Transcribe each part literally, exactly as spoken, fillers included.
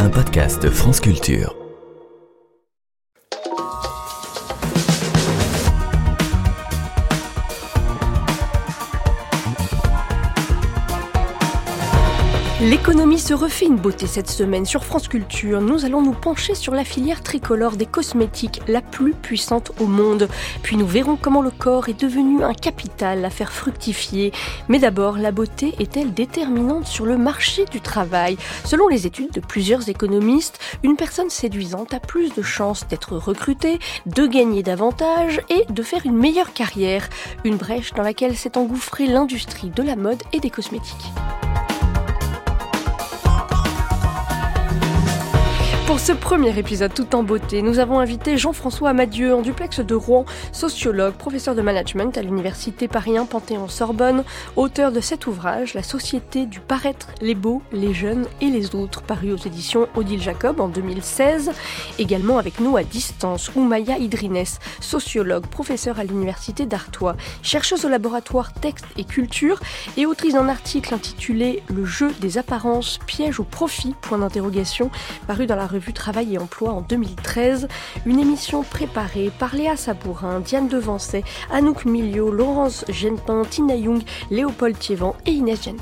un podcast France Culture. L'économie se refait une beauté cette semaine sur France Culture. Nous allons nous pencher sur la filière tricolore des cosmétiques, la plus puissante au monde. Puis nous verrons comment le corps est devenu un capital à faire fructifier. Mais d'abord, la beauté est-elle déterminante sur le marché du travail ? Selon les études de plusieurs économistes, une personne séduisante a plus de chances d'être recrutée, de gagner davantage et de faire une meilleure carrière. Une brèche dans laquelle s'est engouffrée l'industrie de la mode et des cosmétiques. Pour ce premier épisode tout en beauté, nous avons invité Jean-François Amadieu en duplex de Rouen, sociologue, professeur de management à l'université Paris un Panthéon-Sorbonne, auteur de cet ouvrage, La société du paraître, les beaux, les jeunes et les autres, paru aux éditions Odile Jacob en deux mille seize. Également avec nous à distance, Oumaya Idrines, sociologue, professeur à l'université d'Artois, chercheuse au laboratoire Texte et Culture et autrice d'un article intitulé Le jeu des apparences, piège ou profit, point d'interrogation, paru dans la revue Travail et Emploi en deux mille treize, une émission préparée par Léa Sabourin, Diane Devancet, Anouk Miliot, Laurence Genepin, Tina Young, Léopold Thiévan et Inès Gender.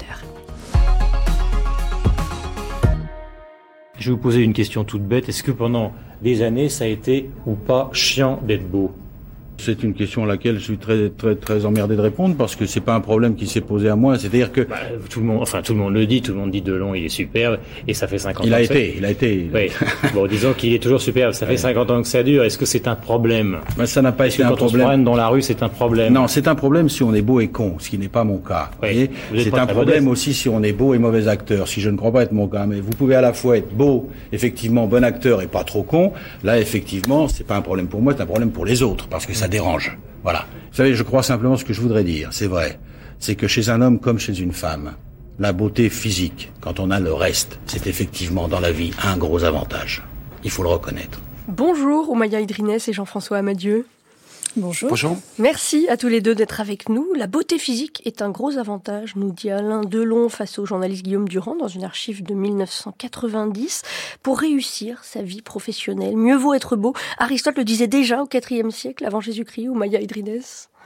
Je vais vous poser une question toute bête. Est-ce que pendant des années, ça a été ou pas chiant d'être beau ? C'est une question à laquelle je suis très très très emmerdé de répondre parce que c'est pas un problème qui s'est posé à moi. C'est-à-dire que bah, tout le monde, enfin tout le monde le dit, tout le monde dit Delon, il est superbe et ça fait cinquante il ans. A que été, ça... il a été, oui. Bon, disons qu'il est toujours superbe. Ça fait ouais. cinquante ans que ça dure. Est-ce que c'est un problème ? Ben, ça n'a pas Est-ce été que un quand problème. on se promène dans la rue, c'est un problème. Non, c'est un problème si on est beau et con, ce qui n'est pas mon cas. Oui. Vous c'est un problème modeste. Aussi si on est beau et mauvais acteur. Si je ne crois pas être mon cas, mais vous pouvez à la fois être beau, effectivement bon acteur et pas trop con. Là, effectivement, c'est pas un problème pour moi, c'est un problème pour les autres parce que ça dérange. Voilà. Vous savez, je crois simplement ce que je voudrais dire, c'est vrai, c'est que chez un homme comme chez une femme, la beauté physique, quand on a le reste, c'est effectivement dans la vie un gros avantage. Il faut le reconnaître. Bonjour Oumaya Idrines et Jean-François Amadieu. Bonjour. Bonjour. Merci à tous les deux d'être avec nous. La beauté physique est un gros avantage, nous dit Alain Delon face au journaliste Guillaume Durand dans une archive de dix-neuf cent quatre-vingt-dix. Pour réussir sa vie professionnelle, mieux vaut être beau. Aristote le disait déjà au quatrième siècle avant Jésus-Christ. Oumaya Idrines.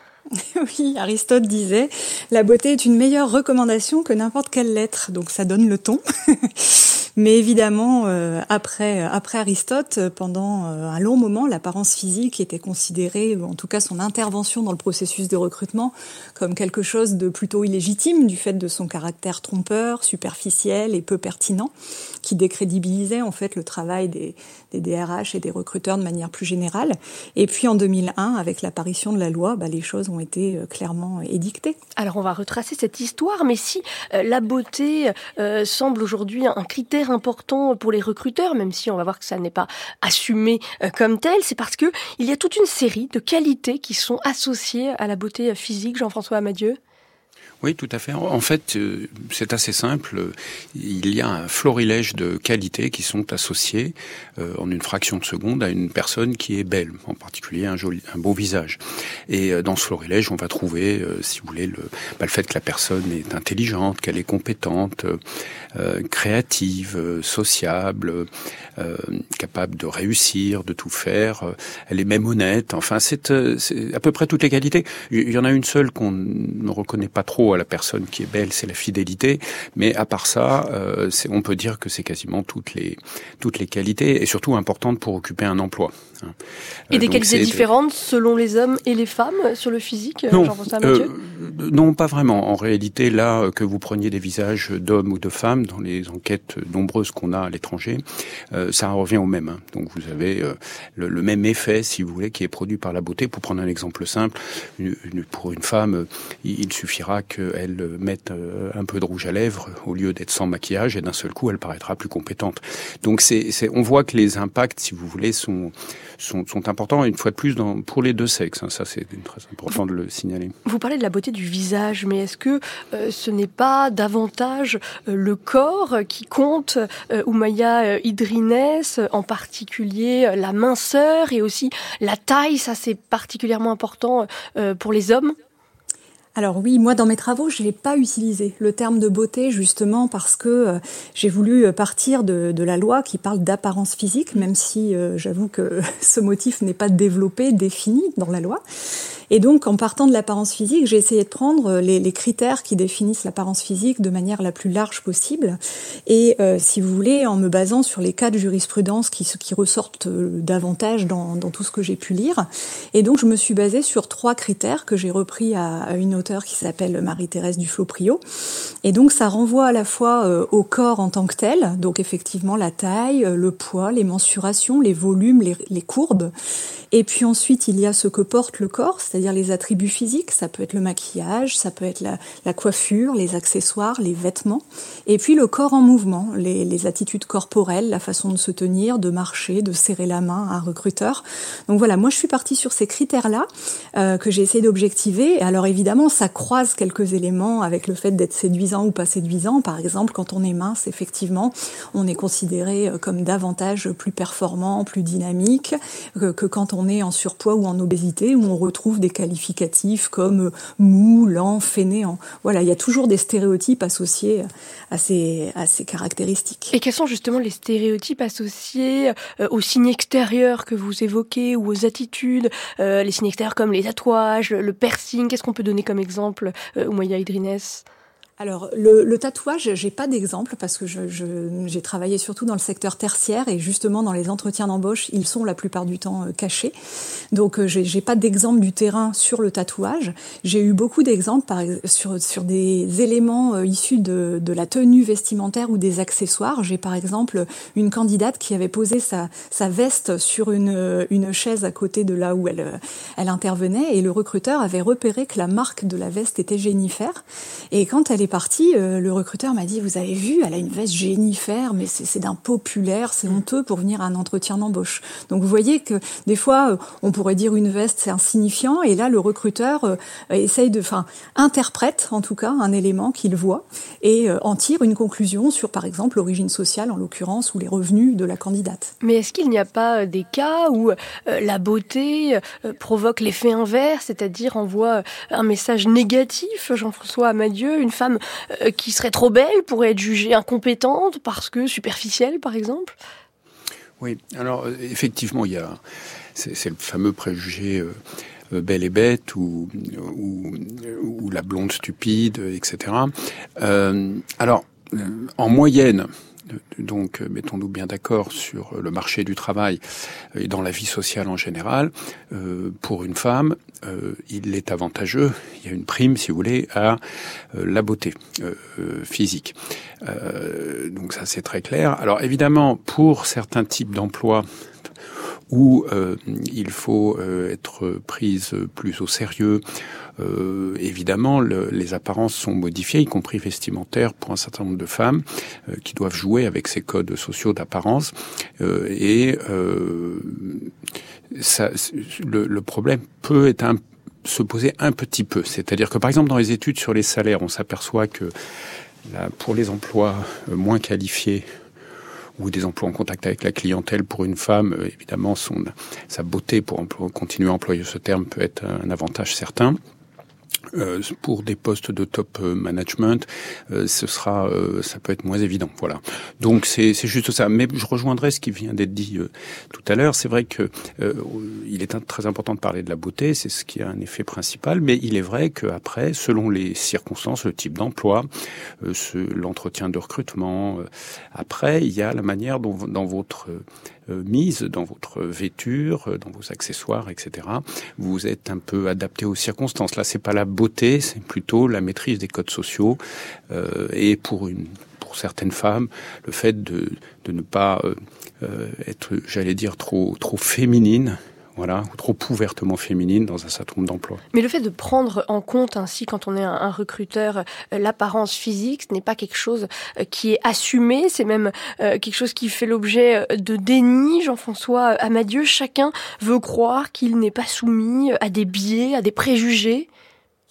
Oui, Aristote disait « La beauté est une meilleure recommandation que n'importe quelle lettre ». Donc ça donne le ton. Mais évidemment, euh, après, après Aristote, pendant euh, un long moment, l'apparence physique était considérée, ou en tout cas son intervention dans le processus de recrutement, comme quelque chose de plutôt illégitime du fait de son caractère trompeur, superficiel et peu pertinent, qui décrédibilisait en fait le travail des, des D R H et des recruteurs de manière plus générale. Et puis en deux mille un, avec l'apparition de la loi, bah, les choses ont été euh, clairement édictées. Alors on va retracer cette histoire, mais si euh, la beauté euh, semble aujourd'hui un critère important pour les recruteurs, même si on va voir que ça n'est pas assumé euh, comme tel, c'est parce que il y a toute une série de qualités qui sont associées à la beauté physique. Jean-François Amadieu. Oui, tout à fait. En fait, c'est assez simple. Il y a un florilège de qualités qui sont associées euh, en une fraction de seconde à une personne qui est belle, en particulier un joli, un beau visage. Et euh, dans ce florilège, on va trouver, euh, si vous voulez, le, bah, le fait que la personne est intelligente, qu'elle est compétente, euh, créative, euh, sociable, euh, capable de réussir, de tout faire. Euh, elle est même honnête. Enfin, c'est, euh, c'est à peu près toutes les qualités. Il y en a une seule qu'on ne reconnaît pas trop à la personne qui est belle, c'est la fidélité. Mais à part ça, euh, c'est, on peut dire que c'est quasiment toutes les toutes les qualités et surtout importantes pour occuper un emploi. Et des qualités différentes selon les hommes et les femmes sur le physique, non, Jean-François Amadieu ? euh, non, pas vraiment. En réalité, là, que vous preniez des visages d'hommes ou de femmes, dans les enquêtes nombreuses qu'on a à l'étranger, euh, ça revient au même. Hein. Donc vous avez euh, le, le même effet, si vous voulez, qui est produit par la beauté. Pour prendre un exemple simple, une, une, pour une femme, il, il suffira qu'elle mette euh, un peu de rouge à lèvres au lieu d'être sans maquillage, et d'un seul coup, elle paraîtra plus compétente. Donc c'est, c'est, on voit que les impacts, si vous voulez, sont Sont, sont importants, une fois de plus, dans, pour les deux sexes. Hein, ça, c'est très important de le signaler. Vous parlez de la beauté du visage, mais est-ce que euh, ce n'est pas davantage euh, le corps qui compte, euh, Oumaya euh, Idrines, en particulier euh, la minceur et aussi la taille, ça c'est particulièrement important euh, pour les hommes ? Alors oui, moi dans mes travaux, je n'ai pas utilisé le terme de beauté justement parce que euh, j'ai voulu partir de, de la loi qui parle d'apparence physique, même si euh, j'avoue que ce motif n'est pas développé, défini dans la loi. Et donc, en partant de l'apparence physique, j'ai essayé de prendre les, les critères qui définissent l'apparence physique de manière la plus large possible. Et euh, si vous voulez, en me basant sur les cas de jurisprudence qui, qui ressortent davantage dans, dans tout ce que j'ai pu lire. Et donc, je me suis basée sur trois critères que j'ai repris à, à une auteure qui s'appelle Marie-Thérèse Duflo-Priot. Et donc, ça renvoie à la fois euh, au corps en tant que tel, donc effectivement la taille, le poids, les mensurations, les volumes, les, les courbes. Et puis ensuite, il y a ce que porte le corps, c'est-à-dire les attributs physiques. Ça peut être le maquillage, ça peut être la, la coiffure, les accessoires, les vêtements. Et puis le corps en mouvement, les, les attitudes corporelles, la façon de se tenir, de marcher, de serrer la main à un recruteur. Donc voilà, moi je suis partie sur ces critères-là euh, que j'ai essayé d'objectiver. Alors évidemment, ça croise quelques éléments avec le fait d'être séduisant ou pas séduisant. Par exemple, quand on est mince, effectivement, on est considéré comme davantage plus performant, plus dynamique que, que quand on on est en surpoids ou en obésité, où on retrouve des qualificatifs comme mou, lent, fainéant. Voilà, il y a toujours des stéréotypes associés à ces, à ces caractéristiques. Et quels sont justement les stéréotypes associés euh, aux signes extérieurs que vous évoquez ou aux attitudes, euh, les signes extérieurs comme les tatouages, le piercing? Qu'est-ce qu'on peut donner comme exemple, euh, Oumaïa Idrines? Alors, le, le tatouage, j'ai pas d'exemple parce que je, je, j'ai travaillé surtout dans le secteur tertiaire et justement dans les entretiens d'embauche, ils sont la plupart du temps euh, cachés. Donc, euh, j'ai, j'ai pas d'exemple du terrain sur le tatouage. J'ai eu beaucoup d'exemples par, sur, sur des éléments euh, issus de, de la tenue vestimentaire ou des accessoires. J'ai par exemple une candidate qui avait posé sa, sa veste sur une, une chaise à côté de là où elle, elle intervenait et le recruteur avait repéré que la marque de la veste était Jennifer. Et quand elle est partie, euh, le recruteur m'a dit, vous avez vu, elle a une veste Jennifer, mais c'est, c'est d'un populaire, c'est honteux pour venir à un entretien d'embauche. Donc vous voyez que des fois, euh, on pourrait dire une veste, c'est insignifiant, et là, le recruteur euh, essaye de, enfin, interprète en tout cas un élément qu'il voit et euh, en tire une conclusion sur, par exemple, l'origine sociale, en l'occurrence, ou les revenus de la candidate. Mais est-ce qu'il n'y a pas des cas où euh, la beauté euh, provoque l'effet inverse, c'est-à-dire envoie un message négatif? Jean-François Amadieu, une femme euh, qui serait trop belle pourrait être jugée incompétente parce que superficielle, par exemple? Oui, alors effectivement, il y a c'est, c'est le fameux préjugé euh, euh, belle et bête ou, ou, ou la blonde stupide, et cetera. Euh, alors, euh, en moyenne, donc mettons-nous bien d'accord sur le marché du travail et dans la vie sociale en général, euh, pour une femme, euh, il est avantageux, il y a une prime, si vous voulez, à euh, la beauté euh, physique. Euh, donc ça, c'est très clair. Alors évidemment, pour certains types d'emplois où euh, il faut euh, être prise plus au sérieux, Euh, évidemment, le, les apparences sont modifiées, y compris vestimentaires, pour un certain nombre de femmes euh, qui doivent jouer avec ces codes sociaux d'apparence. Euh, et euh, ça, le, le problème peut être un, se poser un petit peu. C'est-à-dire que, par exemple, dans les études sur les salaires, on s'aperçoit que là, pour les emplois moins qualifiés, ou des emplois en contact avec la clientèle pour une femme, euh, évidemment, son, sa beauté, pour employer, continuer à employer ce terme, peut être un avantage certain. Euh, pour des postes de top management, euh, ce sera, euh, ça peut être moins évident. Voilà. Donc c'est, c'est juste ça. Mais je rejoindrai ce qui vient d'être dit euh, tout à l'heure. C'est vrai que euh, il est très important de parler de la beauté. C'est ce qui a un effet principal. Mais il est vrai qu'après, selon les circonstances, le type d'emploi, euh, ce, l'entretien de recrutement, euh, après, il y a la manière dont dans votre euh, mise, dans votre vêture, dans vos accessoires, et cetera. Vous êtes un peu adapté aux circonstances. Là, c'est pas la beauté, c'est plutôt la maîtrise des codes sociaux euh, et pour une pour certaines femmes, le fait de de ne pas euh, euh, être, j'allais dire, trop trop féminine. Voilà, ou trop ouvertement féminine dans un certain nombre d'emplois. Mais le fait de prendre en compte ainsi, quand on est un, un recruteur, euh, l'apparence physique, ce n'est pas quelque chose euh, qui est assumé, c'est même euh, quelque chose qui fait l'objet de déni. Jean-François Amadieu, chacun veut croire qu'il n'est pas soumis à des biais, à des préjugés.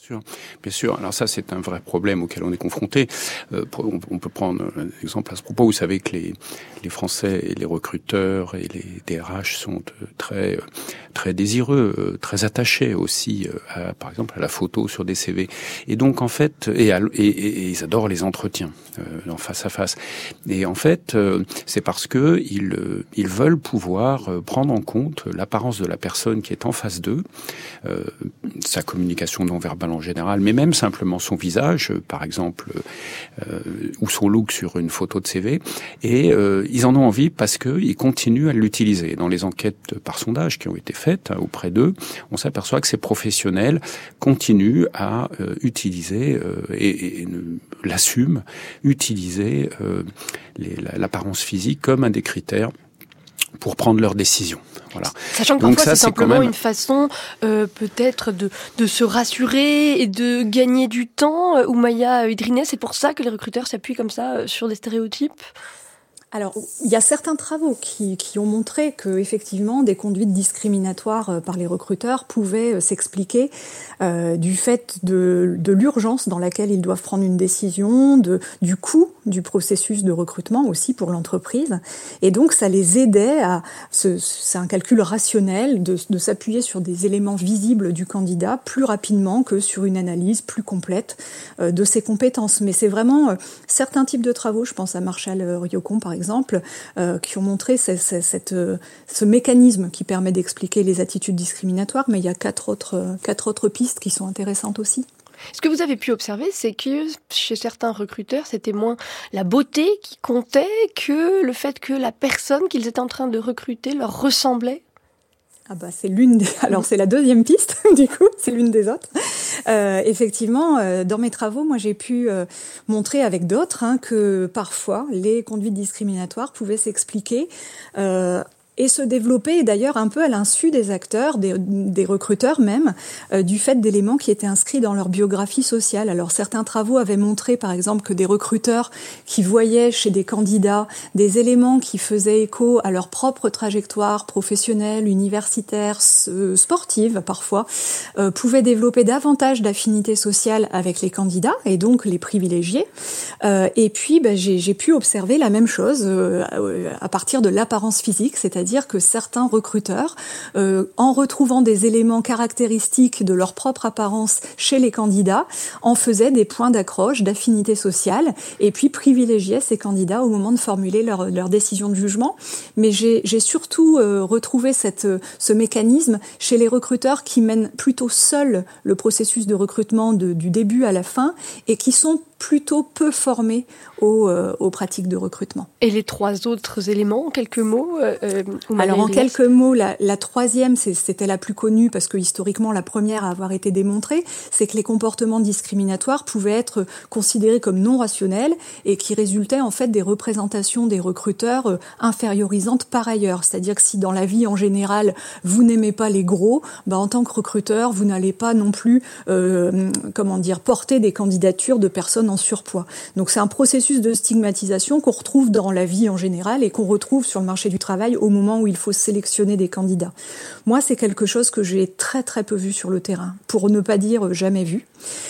sûr, bien sûr. Alors ça, c'est un vrai problème auquel on est confronté. Euh, on peut prendre un exemple à ce propos. Vous savez que les, les Français et les recruteurs et les D R H sont très, très désireux, très attachés aussi, à, par exemple, à la photo sur des C V. Et donc, en fait, et, à, et, et ils adorent les entretiens euh, en face à face. Et en fait, euh, c'est parce que ils, ils veulent pouvoir prendre en compte l'apparence de la personne qui est en face d'eux, euh, sa communication non verbale en général, mais même simplement son visage, euh, par exemple, euh, ou son look sur une photo de C V, et euh, ils en ont envie parce qu'ils continuent à l'utiliser. Dans les enquêtes par sondage qui ont été faites hein, auprès d'eux, on s'aperçoit que ces professionnels continuent à euh, utiliser euh, et, et l'assument, utiliser euh, les, l'apparence physique comme un des critères pour prendre leurs décisions. Voilà. Sachant que donc parfois ça, c'est simplement même... une façon euh, peut-être de, de se rassurer et de gagner du temps. Oumaya Udrinet, c'est pour ça que les recruteurs s'appuient comme ça sur des stéréotypes ? Alors, il y a certains travaux qui, qui ont montré que, effectivement, des conduites discriminatoires par les recruteurs pouvaient s'expliquer euh, du fait de, de l'urgence dans laquelle ils doivent prendre une décision, de, du coût du processus de recrutement aussi pour l'entreprise. Et donc, ça les aidait à, ce, c'est un calcul rationnel, de, de s'appuyer sur des éléments visibles du candidat plus rapidement que sur une analyse plus complète euh, de ses compétences. Mais c'est vraiment euh, certains types de travaux, je pense à Marshall Ryokon par exemple, exemple, euh, qui ont montré ce, ce, cette, ce mécanisme qui permet d'expliquer les attitudes discriminatoires, mais il y a quatre autres, quatre autres pistes qui sont intéressantes aussi. Ce que vous avez pu observer, c'est que chez certains recruteurs, c'était moins la beauté qui comptait que le fait que la personne qu'ils étaient en train de recruter leur ressemblait. Ah bah c'est l'une des... alors c'est la deuxième piste du coup, c'est l'une des autres. Euh, effectivement, euh, dans mes travaux, moi j'ai pu euh, montrer avec d'autres hein, que parfois les conduites discriminatoires pouvaient s'expliquer euh, et se développer d'ailleurs un peu à l'insu des acteurs, des, des recruteurs même, euh, du fait d'éléments qui étaient inscrits dans leur biographie sociale. Alors certains travaux avaient montré par exemple que des recruteurs qui voyaient chez des candidats des éléments qui faisaient écho à leur propre trajectoire professionnelle, universitaire, sportive parfois, euh, pouvaient développer davantage d'affinités sociales avec les candidats et donc les privilégier. Euh, et puis ben, j'ai, j'ai pu observer la même chose euh, à partir de l'apparence physique, c'est-à-dire dire que certains recruteurs, euh, en retrouvant des éléments caractéristiques de leur propre apparence chez les candidats, en faisaient des points d'accroche, d'affinité sociale, et puis privilégiaient ces candidats au moment de formuler leur, leur décision de jugement. Mais j'ai, j'ai surtout euh, retrouvé cette, ce mécanisme chez les recruteurs qui mènent plutôt seuls le processus de recrutement de, du début à la fin et qui sont plutôt peu formés aux, euh, aux pratiques de recrutement. Et les trois autres éléments, en quelques mots euh, Alors, en quelques mots, la, la troisième, c'est, c'était la plus connue parce que historiquement, la première à avoir été démontrée, c'est que les comportements discriminatoires pouvaient être considérés comme non rationnels et qui résultaient en fait des représentations des recruteurs euh, infériorisantes par ailleurs. C'est-à-dire que si dans la vie en général, vous n'aimez pas les gros, bah, en tant que recruteur, vous n'allez pas non plus, euh, comment dire, porter des candidatures de personnes en surpoids. Donc c'est un processus de stigmatisation qu'on retrouve dans la vie en général et qu'on retrouve sur le marché du travail au moment où il faut sélectionner des candidats. Moi, c'est quelque chose que j'ai très très peu vu sur le terrain, pour ne pas dire jamais vu.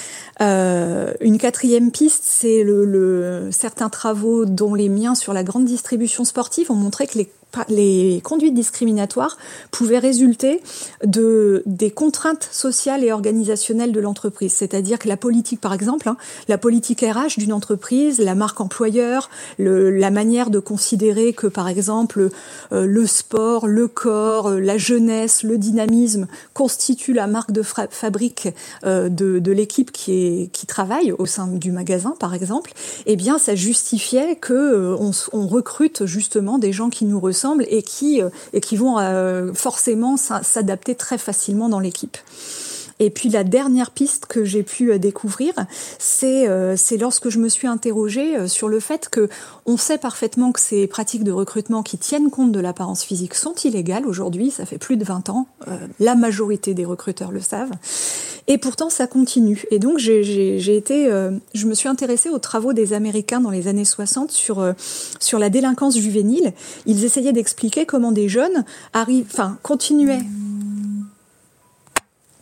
Euh, une quatrième piste, c'est le, le, certains travaux, dont les miens sur la grande distribution sportive, ont montré que les les conduites discriminatoires pouvaient résulter de des contraintes sociales et organisationnelles de l'entreprise. C'est-à-dire que la politique, par exemple, hein, la politique R H d'une entreprise, la marque employeur, le, la manière de considérer que, par exemple, euh, le sport, le corps, la jeunesse, le dynamisme constituent la marque de fra- fabrique euh, de, de l'équipe qui est qui travaille au sein du magasin, par exemple. Eh bien, ça justifiait que euh, on, on recrute justement des gens qui nous ressemblent et qui, et qui vont euh, forcément s'adapter très facilement dans l'équipe. Et puis la dernière piste que j'ai pu découvrir, c'est euh, c'est lorsque je me suis interrogée sur le fait que on sait parfaitement que ces pratiques de recrutement qui tiennent compte de l'apparence physique sont illégales aujourd'hui, ça fait plus de vingt ans, euh, la majorité des recruteurs le savent, et pourtant ça continue. Et donc j'ai j'ai, j'ai été, euh, je me suis intéressée aux travaux des Américains dans les années soixante sur euh, sur la délinquance juvénile. Ils essayaient d'expliquer comment des jeunes arrivent, enfin continuaient.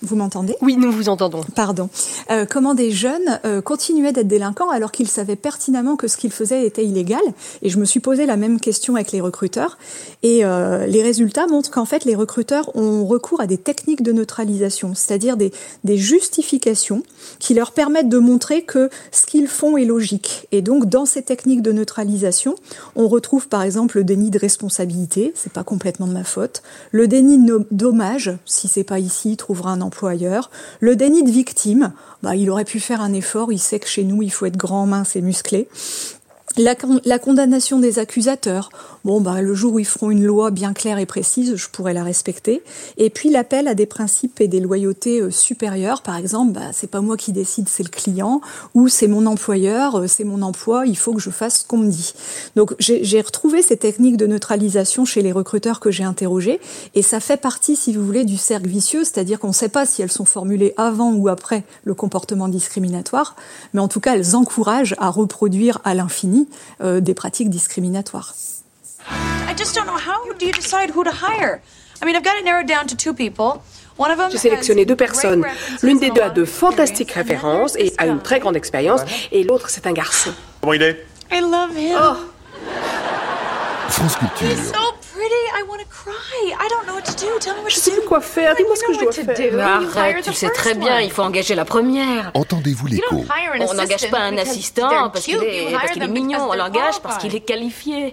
Vous m'entendez ? Oui, nous vous entendons. Pardon. Euh, comment des jeunes euh, continuaient d'être délinquants alors qu'ils savaient pertinemment que ce qu'ils faisaient était illégal. Et je me suis posé la même question avec les recruteurs. Et euh, les résultats montrent qu'en fait, les recruteurs ont recours à des techniques de neutralisation, c'est-à-dire des, des justifications qui leur permettent de montrer que ce qu'ils font est logique. Et donc, dans ces techniques de neutralisation, on retrouve par exemple le déni de responsabilité, c'est pas complètement de ma faute, le déni de dommage, si c'est pas ici, il trouvera un emploi ailleurs. Le déni de victime, bah, il aurait pu faire un effort, il sait que chez nous, il faut être grand, mince et musclé. La, la condamnation des accusateurs, bon bah le jour où ils feront une loi bien claire et précise, je pourrais la respecter. Et puis l'appel à des principes et des loyautés euh, supérieures, par exemple, bah c'est pas moi qui décide, c'est le client, ou c'est mon employeur, euh, c'est mon emploi, il faut que je fasse ce qu'on me dit. Donc j'ai, j'ai retrouvé ces techniques de neutralisation chez les recruteurs que j'ai interrogés, et ça fait partie, si vous voulez, du cercle vicieux, c'est-à-dire qu'on ne sait pas si elles sont formulées avant ou après le comportement discriminatoire, mais en tout cas elles encouragent à reproduire à l'infini Euh, des pratiques discriminatoires. I just don't know how do you decide who to hire. I mean, I've got it narrowed down to two people. One of them J'ai sélectionné deux personnes. L'une des deux a de fantastiques références et a une très grande expérience, et l'autre c'est un garçon. Comment il est? I love him. Oh. France Culture. He's so pretty. I want to cry. I don't know what to do. Tell me what Je to sais do. plus quoi faire. Dis-moi ce que je dois faire. Arrête, tu sais très bien, il faut engager la première. Entendez-vous l'écho? On n'engage pas un assistant parce qu'il est, parce qu'il est mignon, on l'engage parce qu'il est qualifié.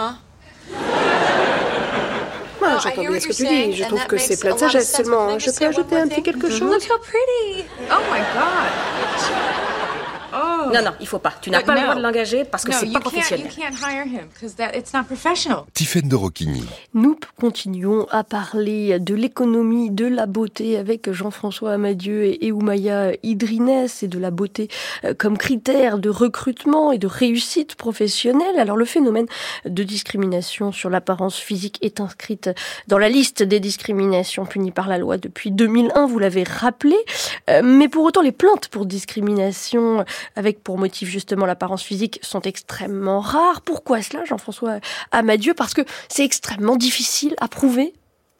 Ouais, j'entends bien ce que tu dis. Je trouve que c'est plein de sagesse seulement. Je peux ajouter un petit quelque chose? Look how pretty. Oh my God. Oh. Non, non, il faut pas. Tu n'as But pas no. le droit de l'engager parce que No, c'est you pas can't- professionnel. You can't hire him because that it's not professional. Tiffaine de Rocquigny. Nous continuons à parler de l'économie, de la beauté avec Jean-François Amadieu et Oumaïa Idrines, et de la beauté comme critère de recrutement et de réussite professionnelle. Alors le phénomène de discrimination sur l'apparence physique est inscrite dans la liste des discriminations punies par la loi depuis deux mille un, vous l'avez rappelé. Mais pour autant, les plaintes pour discrimination avec pour motif justement l'apparence physique sont extrêmement rares. Pourquoi cela, Jean-François Amadieu? Parce que c'est extrêmement difficile à prouver.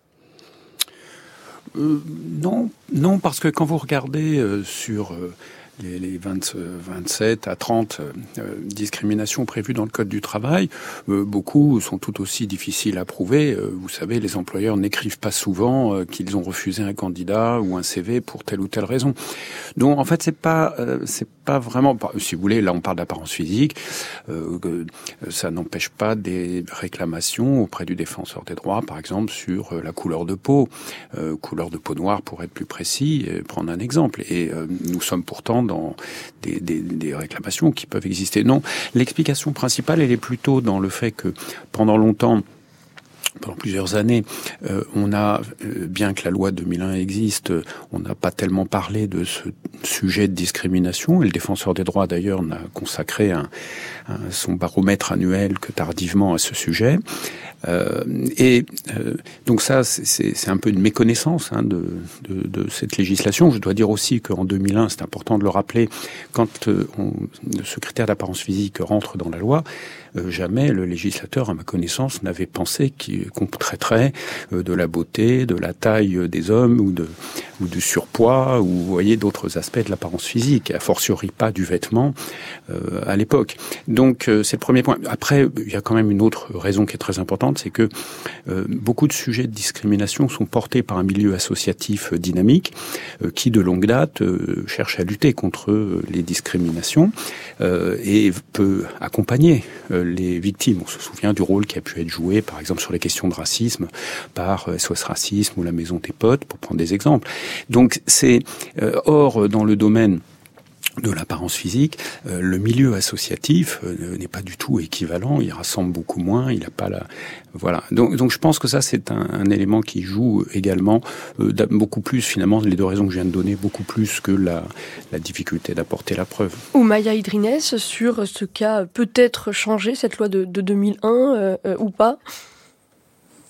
Euh, non, non, parce que quand vous regardez euh, sur euh, les, les vingt, vingt-sept à trente euh, discriminations prévues dans le Code du travail, euh, beaucoup sont tout aussi difficiles à prouver. Euh, vous savez, les employeurs n'écrivent pas souvent euh, qu'ils ont refusé un candidat ou un C V pour telle ou telle raison. Donc, en fait, c'est pas, euh, c'est pas vraiment. Si vous voulez, là, on parle d'apparence physique. Euh, euh, ça n'empêche pas des réclamations auprès du défenseur des droits, par exemple, sur euh, la couleur de peau, euh, couleur de peau noire, pour être plus précis. Et prendre un exemple. Et euh, nous sommes pourtant dans des, des, des réclamations qui peuvent exister. Non, l'explication principale, elle est plutôt dans le fait que pendant longtemps, pendant plusieurs années, euh, on a, euh, bien que la loi deux mille un existe, euh, on n'a pas tellement parlé de ce sujet de discrimination. Et le défenseur des droits, d'ailleurs, n'a consacré un, un, son baromètre annuel que tardivement à ce sujet. Euh, et euh, donc ça, c'est, c'est, c'est un peu une méconnaissance hein, de, de, de cette législation. Je dois dire aussi qu'en deux mille un, c'est important de le rappeler, quand euh, on, ce critère d'apparence physique rentre dans la loi, euh, jamais le législateur, à ma connaissance, n'avait pensé qu'il, qu'on traiterait euh, de la beauté, de la taille des hommes ou, de, ou du surpoids, ou vous voyez d'autres aspects de l'apparence physique, et a fortiori pas du vêtement euh, à l'époque. Donc euh, c'est le premier point. Après, il y a quand même une autre raison qui est très importante, c'est que euh, beaucoup de sujets de discrimination sont portés par un milieu associatif euh, dynamique euh, qui, de longue date, euh, cherche à lutter contre euh, les discriminations euh, et peut accompagner euh, les victimes. On se souvient du rôle qui a pu être joué, par exemple, sur les questions de racisme par euh, S O S Racisme ou la Maison des Potes, pour prendre des exemples. Donc, c'est euh, or dans le domaine de l'apparence physique, euh, le milieu associatif euh, n'est pas du tout équivalent, il rassemble beaucoup moins, il n'a pas la... Voilà. Donc, donc je pense que ça, c'est un, un élément qui joue également euh, beaucoup plus, finalement, les deux raisons que je viens de donner, beaucoup plus que la, la difficulté d'apporter la preuve. Oumaïa Idrines, sur ce cas peut-être changé, cette loi de, de deux mille un, euh, euh, ou pas?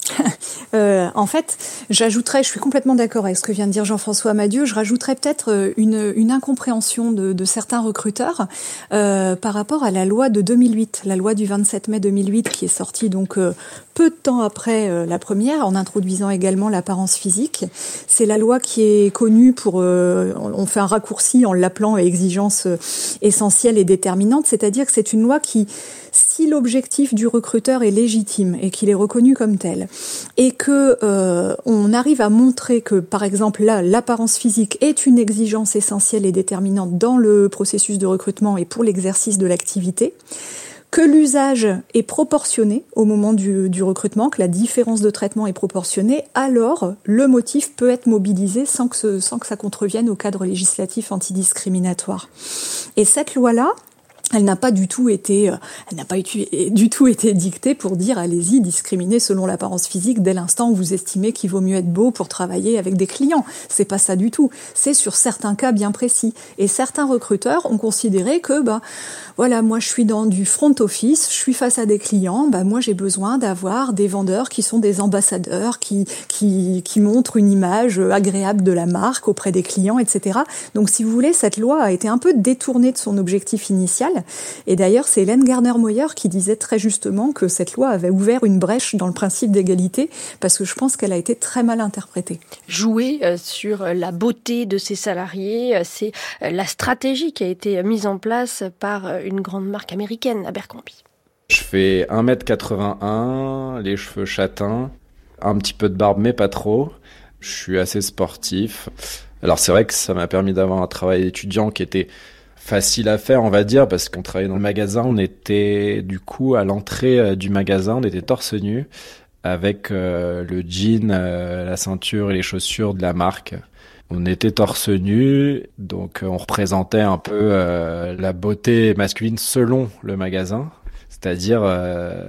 Euh, en fait, j'ajouterais, je suis complètement d'accord avec ce que vient de dire Jean-François Amadieu, je rajouterais peut-être une, une incompréhension de, de certains recruteurs euh, par rapport à la loi de deux mille huit, la loi du vingt-sept mai deux mille huit qui est sortie donc euh, peu de temps après euh, la première, en introduisant également l'apparence physique. C'est la loi qui est connue pour, euh, on fait un raccourci en l'appelant exigence essentielle et déterminante, c'est-à-dire que c'est une loi qui, si l'objectif du recruteur est légitime et qu'il est reconnu comme tel, et que euh, on arrive à montrer que, par exemple, là, l'apparence physique est une exigence essentielle et déterminante dans le processus de recrutement et pour l'exercice de l'activité, que l'usage est proportionné au moment du, du recrutement, que la différence de traitement est proportionnée, alors le motif peut être mobilisé sans que, ce, sans que ça contrevienne au cadre législatif antidiscriminatoire. Et cette loi-là, elle n'a pas du tout été, elle n'a pas du tout été dictée pour dire allez-y, discriminer selon l'apparence physique dès l'instant où vous estimez qu'il vaut mieux être beau pour travailler avec des clients. C'est pas ça du tout. C'est sur certains cas bien précis. Et certains recruteurs ont considéré que, bah, voilà, moi je suis dans du front office, je suis face à des clients, bah moi j'ai besoin d'avoir des vendeurs qui sont des ambassadeurs, qui qui qui montrent une image agréable de la marque auprès des clients, et cetera. Donc si vous voulez, cette loi a été un peu détournée de son objectif initial. Et d'ailleurs, c'est Hélène Garner-Moyer qui disait très justement que cette loi avait ouvert une brèche dans le principe d'égalité, parce que je pense qu'elle a été très mal interprétée. Jouer euh, sur la beauté de ses salariés, euh, c'est euh, la stratégie qui a été mise en place par euh, une grande marque américaine, Abercrombie. Je fais un mètre quatre-vingt-un, les cheveux châtains, un petit peu de barbe mais pas trop. Je suis assez sportif. Alors c'est vrai que ça m'a permis d'avoir un travail d'étudiant qui était facile à faire, on va dire, parce qu'on travaillait dans le magasin, on était du coup à l'entrée du magasin, on était torse nu avec euh, le jean, euh, la ceinture et les chaussures de la marque. On était torse nu, donc on représentait un peu euh, la beauté masculine selon le magasin, c'est-à-dire euh,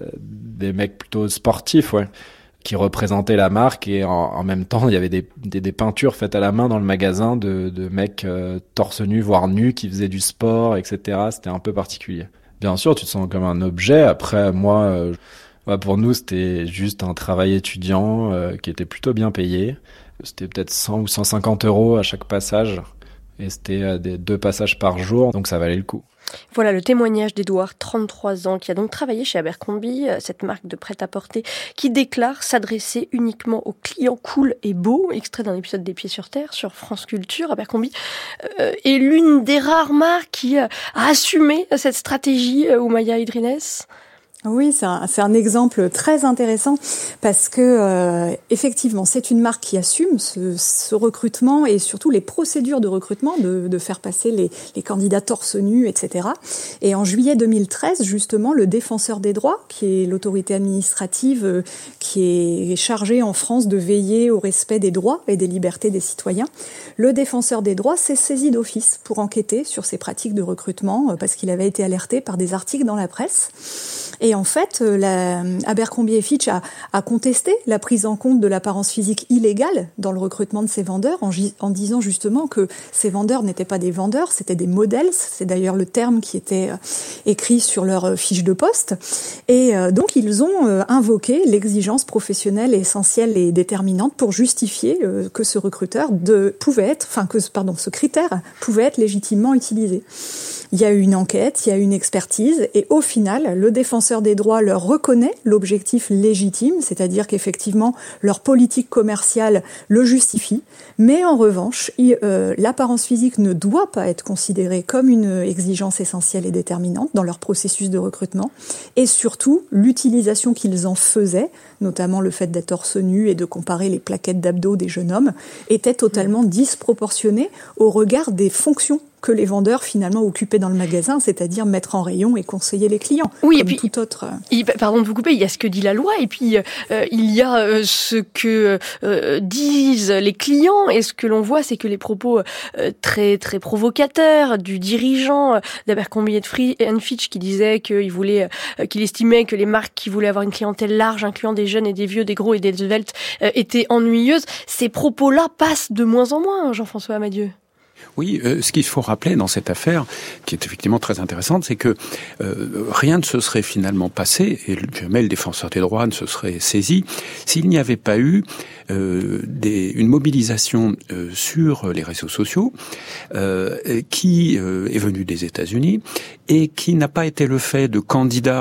des mecs plutôt sportifs, ouais, qui représentaient la marque, et en, en même temps il y avait des, des, des peintures faites à la main dans le magasin de, de mecs euh, torse nu, voire nus, qui faisaient du sport, et cetera. C'était un peu particulier. Bien sûr, tu te sens comme un objet. Après, moi, euh, ouais, pour nous, c'était juste un travail étudiant euh, qui était plutôt bien payé. C'était peut-être cent ou cent cinquante euros à chaque passage, et c'était euh, des deux passages par jour, donc ça valait le coup. Voilà le témoignage d'Edouard, trente-trois ans, qui a donc travaillé chez Abercrombie, cette marque de prêt-à-porter, qui déclare s'adresser uniquement aux clients cool et beaux, extrait d'un épisode des Pieds sur Terre sur France Culture. Abercrombie euh, est l'une des rares marques qui a assumé cette stratégie, euh, Oumaya Idrines. Oui, c'est un, c'est un exemple très intéressant parce que euh, effectivement, c'est une marque qui assume ce, ce recrutement et surtout les procédures de recrutement, de, de faire passer les, les candidats torse nus, et cetera. Et en juillet deux mille treize, justement, le Défenseur des droits, qui est l'autorité administrative euh, qui est chargée en France de veiller au respect des droits et des libertés des citoyens, le Défenseur des droits s'est saisi d'office pour enquêter sur ces pratiques de recrutement euh, parce qu'il avait été alerté par des articles dans la presse. Et en fait, la, Abercrombie et Fitch a, a contesté la prise en compte de l'apparence physique illégale dans le recrutement de ces vendeurs en, en disant justement que ces vendeurs n'étaient pas des vendeurs, c'était des modèles. C'est d'ailleurs le terme qui était écrit sur leur fiche de poste. Et donc, ils ont invoqué l'exigence professionnelle essentielle et déterminante pour justifier que ce recruteur de, pouvait être, enfin que pardon, ce critère pouvait être légitimement utilisé. Il y a eu une enquête, il y a eu une expertise, et au final, le Défenseur des droits leur reconnaît l'objectif légitime, c'est-à-dire qu'effectivement, leur politique commerciale le justifie, mais en revanche, il, euh, l'apparence physique ne doit pas être considérée comme une exigence essentielle et déterminante dans leur processus de recrutement, et surtout, l'utilisation qu'ils en faisaient, notamment le fait d'être torse nu et de comparer les plaquettes d'abdos des jeunes hommes, était totalement disproportionnée au regard des fonctions que les vendeurs finalement occupaient dans le magasin, c'est-à-dire mettre en rayon et conseiller les clients. Oui, comme et puis, tout autre. Il, pardon de vous couper, il y a ce que dit la loi, et puis euh, il y a euh, ce que euh, disent les clients, et ce que l'on voit, c'est que les propos euh, très très provocateurs du dirigeant euh, d'Abercrombie and Fitch qui disait qu'il voulait, euh, qu'il estimait que les marques qui voulaient avoir une clientèle large, incluant des jeunes et des vieux, des gros et des sveltes, euh, étaient ennuyeuses. Ces propos-là passent de moins en moins, Jean-François Amadieu. Oui, euh, ce qu'il faut rappeler dans cette affaire, qui est effectivement très intéressante, c'est que euh, rien ne se serait finalement passé, et jamais le défenseur des droits ne se serait saisi, s'il n'y avait pas eu euh, des, une mobilisation euh, sur les réseaux sociaux euh, qui euh, est venue des États-Unis et qui n'a pas été le fait de candidats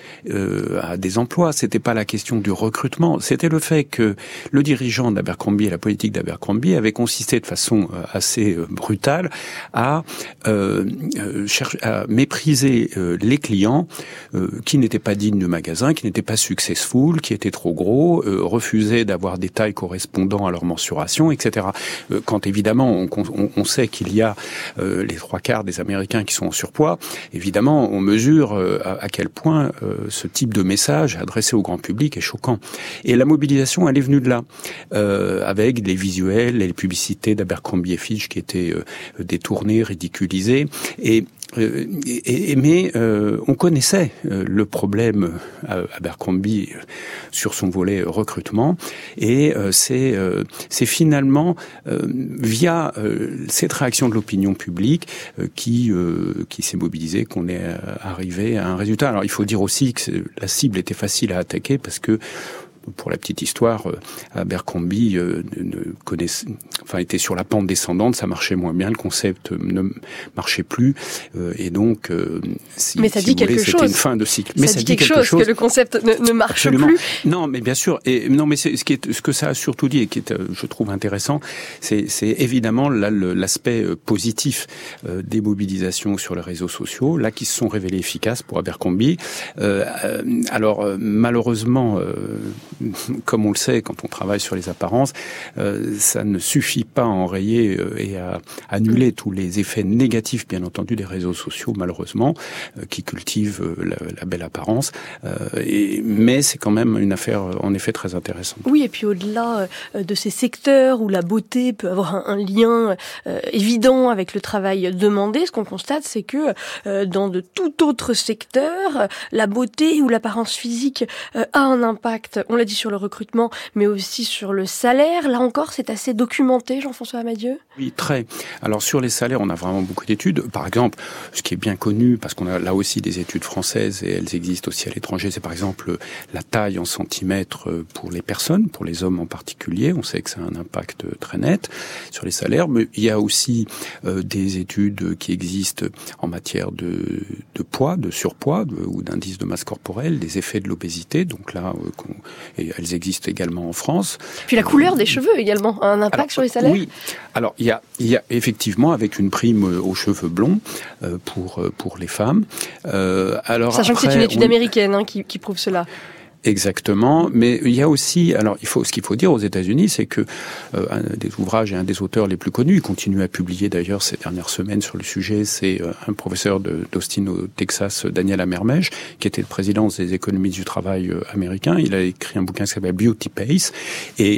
Euh, à des emplois. C'était pas la question du recrutement, c'était le fait que le dirigeant d'Abercrombie et la politique d'Abercrombie avait consisté de façon euh, assez euh, brutale à, euh, euh, chercher, à mépriser euh, les clients euh, qui n'étaient pas dignes du magasin, qui n'étaient pas successful, qui étaient trop gros, euh, refusaient d'avoir des tailles correspondant à leur mensuration, et cetera. Euh, quand évidemment on, on, on sait qu'il y a euh, les trois quarts des Américains qui sont en surpoids, évidemment on mesure euh, à, à quel point euh, ce type de message adressé au grand public est choquant. Et la mobilisation, elle est venue de là, euh, avec les visuels, les publicités d'Abercrombie et Fitch qui étaient euh, détournées, ridiculisées. Et Euh, et, et, mais euh, on connaissait euh, le problème à Abercrombie euh, sur son volet recrutement, et euh, c'est euh, c'est finalement euh, via euh, cette réaction de l'opinion publique euh, qui euh, qui s'est mobilisée qu'on est arrivé à un résultat. Alors il faut dire aussi que la cible était facile à attaquer parce que, pour la petite histoire, Abercrombie euh, ne connaissait, enfin, était sur la pente descendante, ça marchait moins bien, le concept ne marchait plus, euh, et donc, euh, si, mais ça si dit vous quelque voulez, chose. c'était une fin de cycle. Ça mais dit ça dit quelque, quelque chose, chose que le concept ne, ne marche Absolument. plus. Non, mais bien sûr. Et non, mais c'est, ce qui est, ce que ça a surtout dit et qui est, je trouve intéressant, c'est, c'est évidemment là le, l'aspect positif euh, des mobilisations sur les réseaux sociaux, là qui se sont révélées efficaces pour Abercrombie. Euh, alors euh, malheureusement. Euh, Comme on le sait, quand on travaille sur les apparences, euh, ça ne suffit pas à enrayer euh, et à annuler tous les effets négatifs, bien entendu, des réseaux sociaux, malheureusement, euh, qui cultivent euh, la, la belle apparence. Euh, et, mais c'est quand même une affaire, en effet, très intéressante. Oui, et puis au-delà euh, de ces secteurs où la beauté peut avoir un, un lien euh, évident avec le travail demandé, ce qu'on constate, c'est que euh, dans de tout autre secteur, la beauté ou l'apparence physique euh, a un impact, on l'a dit, sur le recrutement, mais aussi sur le salaire. Là encore, c'est assez documenté, Jean-François Amadieu ? Oui, très. Alors sur les salaires, on a vraiment beaucoup d'études. Par exemple, ce qui est bien connu, parce qu'on a là aussi des études françaises et elles existent aussi à l'étranger, c'est par exemple la taille en centimètres pour les personnes, pour les hommes en particulier. On sait que ça a un impact très net sur les salaires, mais il y a aussi euh, des études qui existent en matière de, de poids, de surpoids de, ou d'indice de masse corporelle, des effets de l'obésité. Donc là, euh, qu'on, et elles existent également en France. Puis la couleur des cheveux également a un impact alors, sur les salaires. Oui. Alors il y a, il y a effectivement avec une prime aux cheveux blonds euh, pour pour les femmes. Euh, alors sachant après, que c'est une étude on... américaine hein, qui, qui prouve cela. Exactement, mais il y a aussi, alors il faut, ce qu'il faut dire aux États-Unis, c'est que euh, un des ouvrages et un des auteurs les plus connus, il continue à publier d'ailleurs ces dernières semaines sur le sujet, c'est euh, un professeur de, d'Austin au Texas, Daniel Amermej, qui était le président des économistes du travail euh, américain. Il a écrit un bouquin qui s'appelle Beauty Pace, et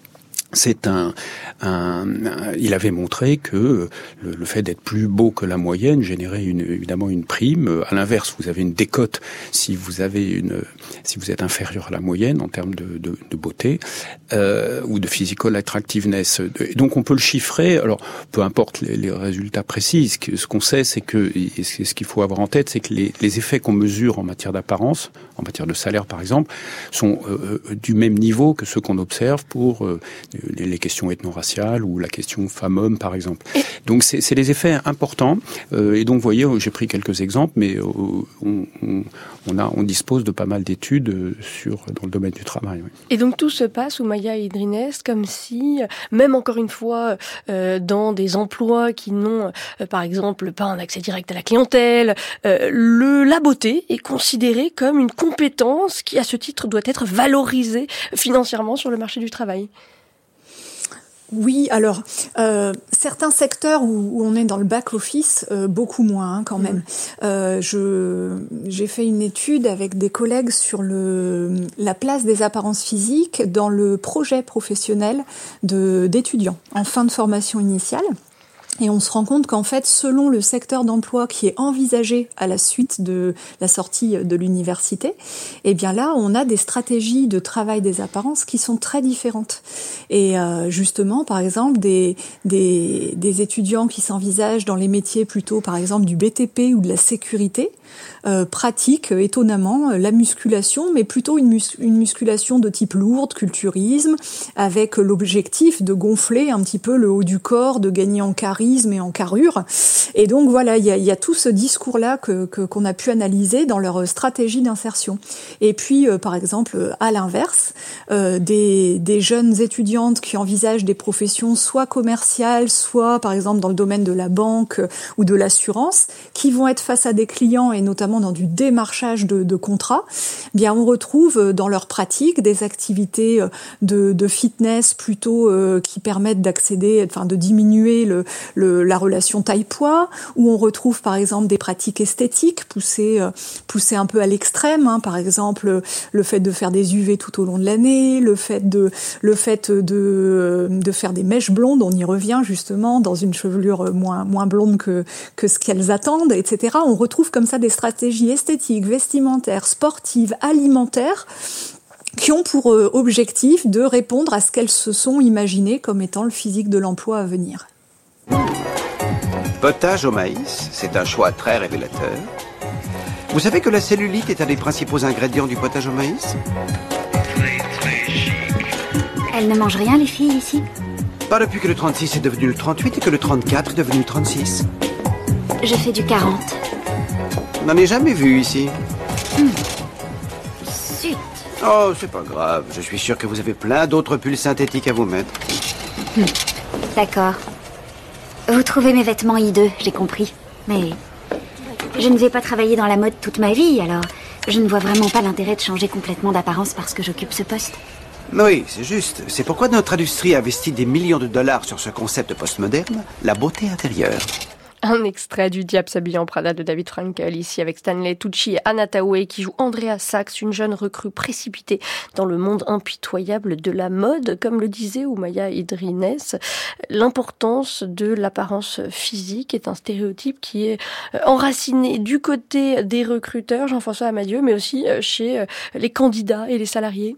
c'est un, un, un, il avait montré que le, le fait d'être plus beau que la moyenne générait une, évidemment une prime. À l'inverse, vous avez une décote si vous avez une, si vous êtes inférieur à la moyenne en termes de, de, de beauté euh, ou de physical attractiveness. Et donc on peut le chiffrer. Alors peu importe les, les résultats précis, ce, que, ce qu'on sait, c'est que et ce qu'il faut avoir en tête, c'est que les, les effets qu'on mesure en matière d'apparence, en matière de salaire par exemple, sont euh, du même niveau que ceux qu'on observe pour euh, les questions ethno-raciales ou la question femmes-hommes, par exemple. Donc, c'est, c'est des effets importants. Euh, et donc, vous voyez, j'ai pris quelques exemples, mais euh, on, on, on, a, on dispose de pas mal d'études sur, dans le domaine du travail. Oui. Et donc, tout se passe, Oumaya Idrines, comme si, même encore une fois, euh, dans des emplois qui n'ont, euh, par exemple, pas un accès direct à la clientèle, euh, le, la beauté est considérée comme une compétence qui, à ce titre, doit être valorisée financièrement sur le marché du travail. Oui, alors euh, certains secteurs où, où on est dans le back office, euh, beaucoup moins hein, quand même. Euh, je j'ai fait une étude avec des collègues sur le la place des apparences physiques dans le projet professionnel de d'étudiants en fin de formation initiale. Et on se rend compte qu'en fait, selon le secteur d'emploi qui est envisagé à la suite de la sortie de l'université, eh bien là, on a des stratégies de travail des apparences qui sont très différentes. Et euh, justement, par exemple, des, des, des étudiants qui s'envisagent dans les métiers plutôt, par exemple, du B T P ou de la sécurité, euh, pratiquent étonnamment la musculation, mais plutôt une, mus- une musculation de type lourde, culturisme, avec l'objectif de gonfler un petit peu le haut du corps, de gagner en charisme et en carrure. Et donc voilà, il y a, y a tout ce discours-là que, que, qu'on a pu analyser dans leur stratégie d'insertion. Et puis, euh, par exemple, à l'inverse, euh, des, des jeunes étudiantes qui envisagent des professions soit commerciales, soit par exemple dans le domaine de la banque ou de l'assurance, qui vont être face à des clients et notamment dans du démarchage de, de contrats, bien on retrouve dans leur pratique des activités de, de fitness plutôt euh, qui permettent d'accéder, enfin de diminuer le, le, la relation taille-poids, où on retrouve par exemple des pratiques esthétiques poussées, euh, poussées un peu à l'extrême, hein, par exemple le fait de faire des U V tout au long de l'année, le fait de, le fait de, de faire des mèches blondes, on y revient justement dans une chevelure moins, moins blonde que, que ce qu'elles attendent, et cetera. On retrouve comme ça des stratégies esthétiques, vestimentaires, sportives, alimentaires, qui ont pour euh, objectif de répondre à ce qu'elles se sont imaginées comme étant le physique de l'emploi à venir. Potage au maïs, c'est un choix très révélateur. Vous savez que la cellulite est un des principaux ingrédients du potage au maïs? Elles ne mangent rien, les filles, ici? Pas depuis que le trente-six est devenu le trente-huit et que le trente-quatre est devenu le trente-six. Je fais du quarante. N'en ai jamais vu ici. Hmm. Zut. Oh, c'est pas grave. Je suis sûr que vous avez plein d'autres pulls synthétiques à vous mettre. Hmm. D'accord. Vous trouvez mes vêtements hideux, j'ai compris. Mais je ne vais pas travailler dans la mode toute ma vie, alors je ne vois vraiment pas l'intérêt de changer complètement d'apparence parce que j'occupe ce poste. Oui, c'est juste. C'est pourquoi notre industrie investit des millions de dollars sur ce concept postmoderne, la beauté intérieure. Un extrait du Diable s'habille en Prada de David Frankel, ici avec Stanley Tucci et Anna Thaoué qui joue Andrea Sachs, une jeune recrue précipitée dans le monde impitoyable de la mode. Comme le disait Oumaya Idrines, l'importance de l'apparence physique est un stéréotype qui est enraciné du côté des recruteurs, Jean-François Amadieu, mais aussi chez les candidats et les salariés.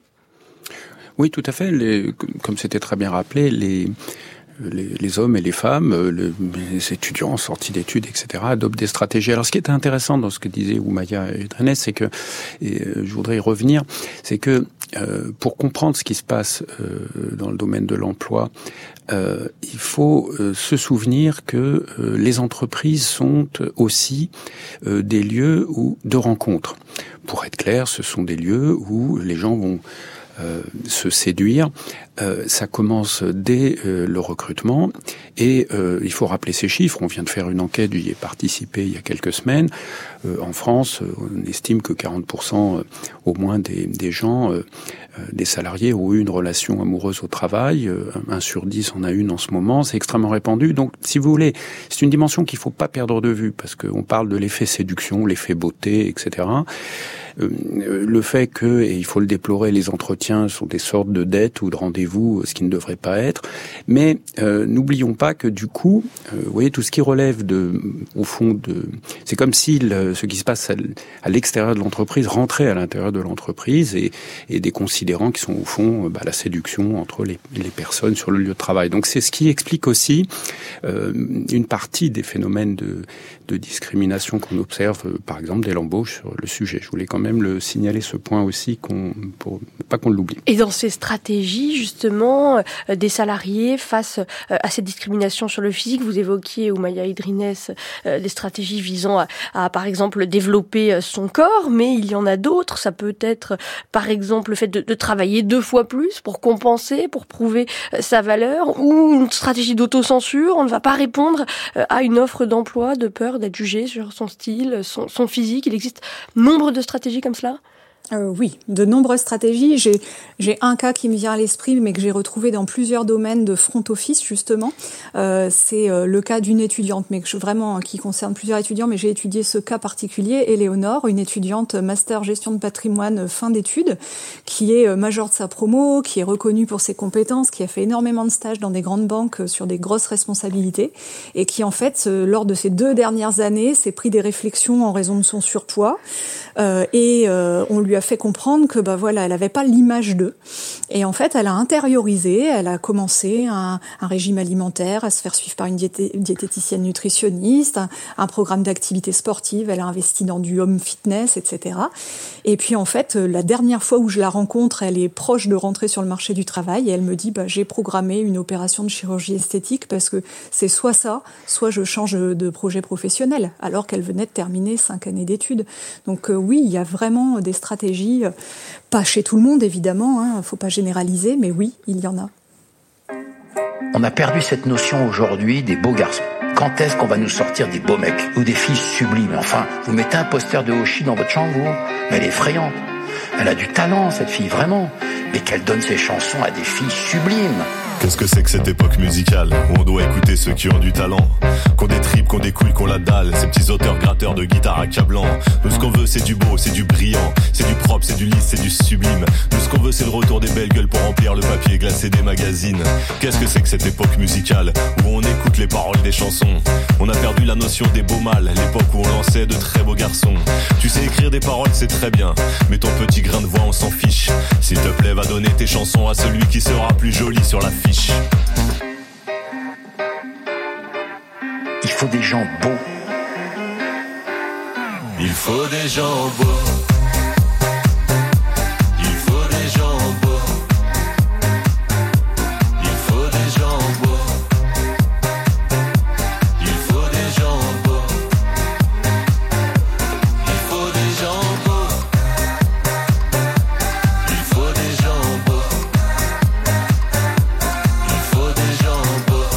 Oui, tout à fait. Les, comme c'était très bien rappelé, les... Les, les hommes et les femmes, les, les étudiants en sortie d'études, et cetera, adoptent des stratégies. Alors, ce qui est intéressant dans ce que disait Oumaya Idrines, c'est que, et je voudrais y revenir, c'est que euh, pour comprendre ce qui se passe euh, dans le domaine de l'emploi, euh, il faut euh, se souvenir que euh, les entreprises sont aussi euh, des lieux où, de rencontres. Pour être clair, ce sont des lieux où les gens vont Euh, se séduire. Euh, ça commence dès euh, le recrutement et euh, il faut rappeler ces chiffres. On vient de faire une enquête, j'y ai participé il y a quelques semaines. Euh, en France, on estime que quarante pour cent au moins des, des gens, euh, des salariés ont eu une relation amoureuse au travail. Euh, un sur dix en a une en ce moment. C'est extrêmement répandu. Donc, si vous voulez, c'est une dimension qu'il faut pas perdre de vue parce qu'on parle de l'effet séduction, l'effet beauté, et cetera. Euh, le fait que, et il faut le déplorer, les entretiens sont des sortes de dettes ou de rendez-vous, ce qui ne devrait pas être. Mais euh, n'oublions pas que du coup, euh, vous voyez, tout ce qui relève de, au fond, de, c'est comme si le, ce qui se passe à, à l'extérieur de l'entreprise rentrait à l'intérieur de l'entreprise et, et des considérants qui sont au fond bah, la séduction entre les, les personnes sur le lieu de travail. Donc c'est ce qui explique aussi euh, une partie des phénomènes de, de discrimination qu'on observe, euh, par exemple, dès l'embauche sur le sujet. Je voulais quand même le signaler ce point aussi, qu'on, pour pas qu'on l'oublie. Et dans ces stratégies, justement, euh, des salariés face euh, à cette discrimination sur le physique, vous évoquiez, Oumaya Idrines, euh, des stratégies visant à, à, par exemple, développer son corps, mais il y en a d'autres. Ça peut être, par exemple, le fait de, de travailler deux fois plus pour compenser, pour prouver euh, sa valeur, ou une stratégie d'autocensure. On ne va pas répondre euh, à une offre d'emploi de peur d'être jugé sur son style, son, son physique. Il existe nombre de stratégies comme cela ? Euh, oui, de nombreuses stratégies. J'ai, j'ai un cas qui me vient à l'esprit, mais que j'ai retrouvé dans plusieurs domaines de front office, justement. Euh, c'est euh, le cas d'une étudiante, mais que je, vraiment qui concerne plusieurs étudiants, mais j'ai étudié ce cas particulier. Éléonore, une étudiante master gestion de patrimoine fin d'études, qui est majeure de sa promo, qui est reconnue pour ses compétences, qui a fait énormément de stages dans des grandes banques sur des grosses responsabilités, et qui, en fait, euh, lors de ces deux dernières années, s'est pris des réflexions en raison de son surpoids, euh, et euh, on lui a fait comprendre que bah voilà, elle avait pas l'image d'eux. Et en fait, elle a intériorisé, elle a commencé un, un régime alimentaire, à se faire suivre par une diété, diététicienne nutritionniste, un, un programme d'activité sportive, elle a investi dans du home fitness, et cetera. Et puis en fait, la dernière fois où je la rencontre, elle est proche de rentrer sur le marché du travail et elle me dit bah j'ai programmé une opération de chirurgie esthétique parce que c'est soit ça, soit je change de projet professionnel, alors qu'elle venait de terminer cinq années d'études. Donc euh, oui, il y a vraiment des stratégies. Pas chez tout le monde, évidemment, hein, faut pas généraliser, mais oui, il y en a. On a perdu cette notion aujourd'hui des beaux garçons. Quand est-ce qu'on va nous sortir des beaux mecs ou des filles sublimes? Enfin, vous mettez un poster de Hoshi dans votre chambre, vous? Mais elle est effrayante. Elle a du talent, cette fille, vraiment. Mais qu'elle donne ses chansons à des filles sublimes. Qu'est-ce que c'est que cette époque musicale où on doit écouter ceux qui ont du talent, qu'on des tripes, qu'on des couilles, qu'on la dalle, ces petits auteurs gratteurs de guitare accablants. Nous ce qu'on veut c'est du beau, c'est du brillant, c'est du propre, c'est du lisse, c'est du sublime. Nous ce qu'on veut c'est le retour des belles gueules pour remplir le papier glacé des magazines. Qu'est-ce que c'est que cette époque musicale où on écoute les paroles des chansons? On a perdu la notion des beaux mâles, l'époque où on lançait de très beaux garçons. Tu sais écrire des paroles c'est très bien, mais ton petit grain de voix on s'en fiche. S'il te plaît va donner tes chansons à celui qui sera plus joli sur la fiche. Il faut des gens beaux. Il faut des gens beaux. Il faut des gens beaux. Il faut des gens beaux. Il faut des gens beaux. Il faut des gens beaux. Il faut des gens beaux. Il faut des gens beaux.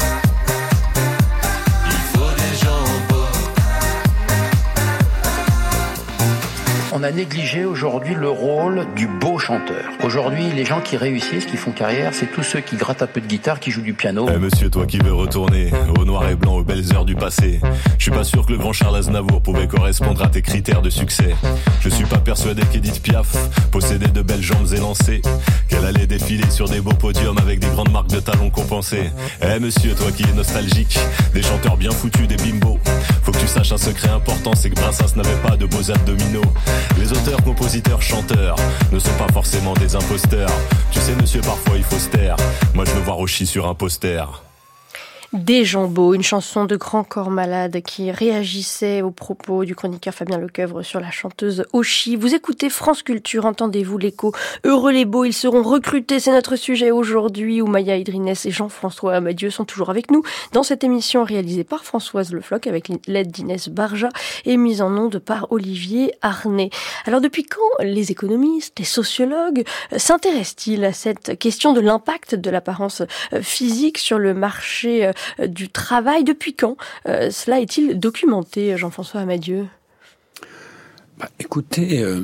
Il faut des gens beaux. On a négligé aujourd'hui le rôle du beau chanteur. Aujourd'hui, les gens qui réussissent, qui font carrière, c'est tous ceux qui grattent un peu de guitare, qui jouent du piano. Eh monsieur, toi qui veux retourner au noir et blanc, aux belles heures du passé, je suis pas sûr que le grand Charles Aznavour pouvait correspondre à tes critères de succès. Je suis pas persuadé qu'Edith Piaf possédait de belles jambes élancées, qu'elle allait défiler sur des beaux podiums avec des grandes marques de talons compensées. Eh monsieur, toi qui es nostalgique des chanteurs bien foutus, des bimbos, faut que tu saches un secret important, c'est que Brassens n'avait pas de beaux abdominaux. Les auteurs, compositeurs, chanteurs ne sont pas forcément des imposteurs. Tu sais monsieur, parfois il faut se taire. Moi je veux voir Hoshi sur un poster. Des gens beaux, une chanson de Grand Corps Malade qui réagissait aux propos du chroniqueur Fabien Lecoeuvre sur la chanteuse Hoshi. Vous écoutez France Culture, entendez-vous l'écho? Heureux les beaux, ils seront recrutés, c'est notre sujet aujourd'hui, où Maya Idrines et Jean-François Amadieu sont toujours avec nous dans cette émission réalisée par Françoise Le Floch avec l'aide d'Inès Barja et mise en onde par Olivier Arnay. Alors depuis quand les économistes, les sociologues s'intéressent-ils à cette question de l'impact de l'apparence physique sur le marché du travail? Depuis quand euh, cela est-il documenté, Jean-François Amadieu? Bah, écoutez, euh,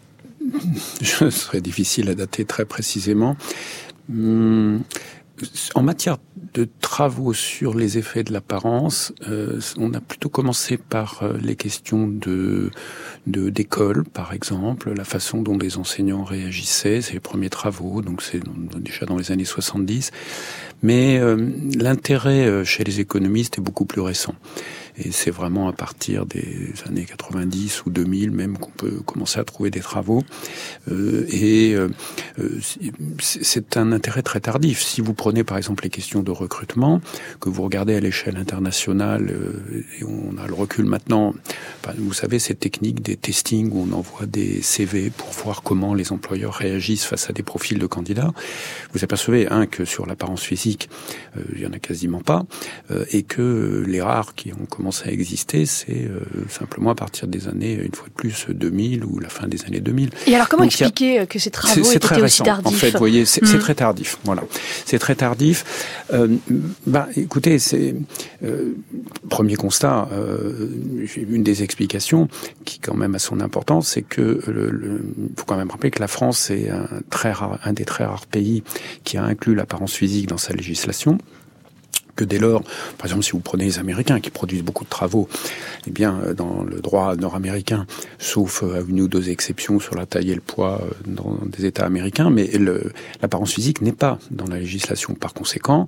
ce serait difficile à dater très précisément. Hum, en matière de travaux sur les effets de l'apparence, euh, on a plutôt commencé par euh, les questions de, de d'école, par exemple, la façon dont les enseignants réagissaient, c'est les premiers travaux, donc c'est déjà dans les années soixante-dix. Mais euh, l'intérêt euh, chez les économistes est beaucoup plus récent. Et c'est vraiment à partir des années quatre-vingt-dix ou deux mille même qu'on peut commencer à trouver des travaux. Euh, et euh, c'est un intérêt très tardif. Si vous prenez par exemple les questions de recrutement, que vous regardez à l'échelle internationale, euh, et on a le recul maintenant, enfin, vous savez cette technique des testings où on envoie des C V pour voir comment les employeurs réagissent face à des profils de candidats, vous apercevez un que sur l'apparence physique, euh, il y en a quasiment pas, euh, et que les rares qui ont commencé commencé à exister, c'est euh, simplement à partir des années, une fois de plus, deux mille ou la fin des années deux mille. Et alors, comment Donc, expliquer a... que ces travaux c'est, c'est étaient très aussi récent. tardifs ? En fait, vous voyez, c'est, mmh. c'est très tardif. Voilà, c'est très tardif. Euh, bah, écoutez, c'est euh, premier constat. Euh, une des explications qui, quand même, a son importance, c'est que le, le, faut quand même rappeler que la France est un très rare, un des très rares pays qui a inclus l'apparence physique dans sa législation. Que dès lors, par exemple, si vous prenez les Américains qui produisent beaucoup de travaux, eh bien, dans le droit nord-américain, sauf à une ou deux exceptions sur la taille et le poids dans des États américains, mais le, l'apparence physique n'est pas dans la législation. Par conséquent,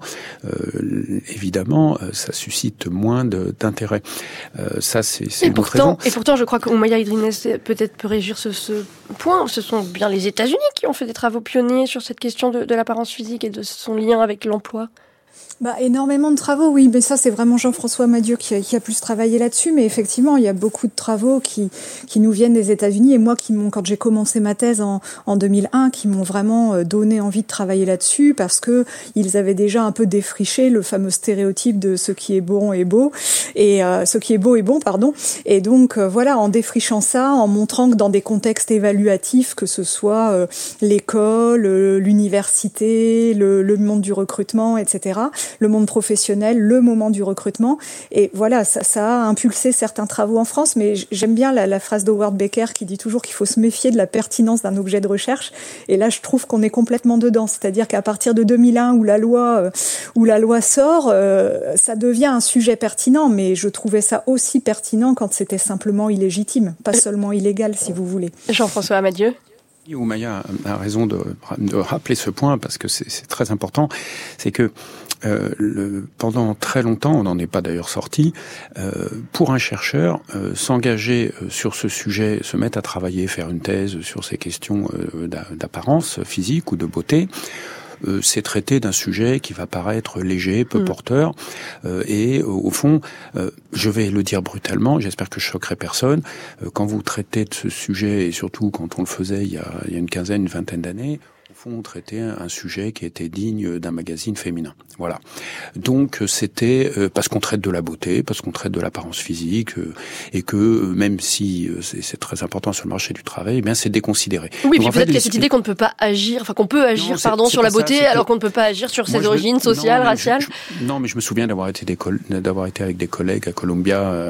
euh, évidemment, ça suscite moins de, d'intérêt. Euh, ça, c'est, c'est et une pourtant, autre raison. Et pourtant, je crois qu'Oumaya Idrines peut-être peut réagir ce, ce point. Ce sont bien les États-Unis qui ont fait des travaux pionniers sur cette question de, de l'apparence physique et de son lien avec l'emploi. Bah, énormément de travaux, oui, mais ça c'est vraiment Jean-François Madieu qui a, qui a plus travaillé là-dessus, mais effectivement il y a beaucoup de travaux qui qui nous viennent des États-Unis et moi qui m'ont, quand j'ai commencé ma thèse en en deux mille un, qui m'ont vraiment donné envie de travailler là-dessus parce que ils avaient déjà un peu défriché le fameux stéréotype de ce qui est bon est beau et euh, ce qui est beau est bon, pardon. Et donc euh, voilà, en défrichant ça, en montrant que dans des contextes évaluatifs, que ce soit euh, l'école, euh, l'université, le, le monde du recrutement, et cetera, le monde professionnel, le moment du recrutement. Et voilà, ça, ça a impulsé certains travaux en France, mais j'aime bien la, la phrase d'Howard Becker qui dit toujours qu'il faut se méfier de la pertinence d'un objet de recherche. Et là, je trouve qu'on est complètement dedans. C'est-à-dire qu'à partir de deux mille un, où la loi, euh, où la loi sort, euh, ça devient un sujet pertinent, mais je trouvais ça aussi pertinent quand c'était simplement illégitime, pas seulement illégal, si vous voulez. Jean-François Amadieu. Oumaya a raison de, de rappeler ce point parce que c'est, c'est très important. C'est que euh, le, pendant très longtemps, on n'en est pas d'ailleurs sorti, euh, pour un chercheur, euh, s'engager sur ce sujet, se mettre à travailler, faire une thèse sur ces questions euh, d'apparence physique ou de beauté, Euh, c'est traité d'un sujet qui va paraître léger, peu mmh. porteur, euh, et euh, au fond, euh, je vais le dire brutalement, j'espère que je choquerai personne, euh, quand vous traitez de ce sujet, et surtout quand on le faisait il y a, il y a une quinzaine, une vingtaine d'années, au fond, on traitait un sujet qui était digne d'un magazine féminin. Voilà. Donc, c'était euh, parce qu'on traite de la beauté, parce qu'on traite de l'apparence physique, euh, et que euh, même si euh, c'est, c'est très important sur le marché du travail, eh bien, c'est déconsidéré. Oui, Donc, puis en peut-être fait, qu'il y a cette idée qu'on ne peut pas agir, enfin qu'on peut agir, non, c'est, pardon, c'est sur la beauté, ça, alors que... qu'on ne peut pas agir sur ses Moi, origines me... sociales, non, raciales. Je, je... Non, mais je me souviens d'avoir été des coll... d'avoir été avec des collègues à Columbia, euh,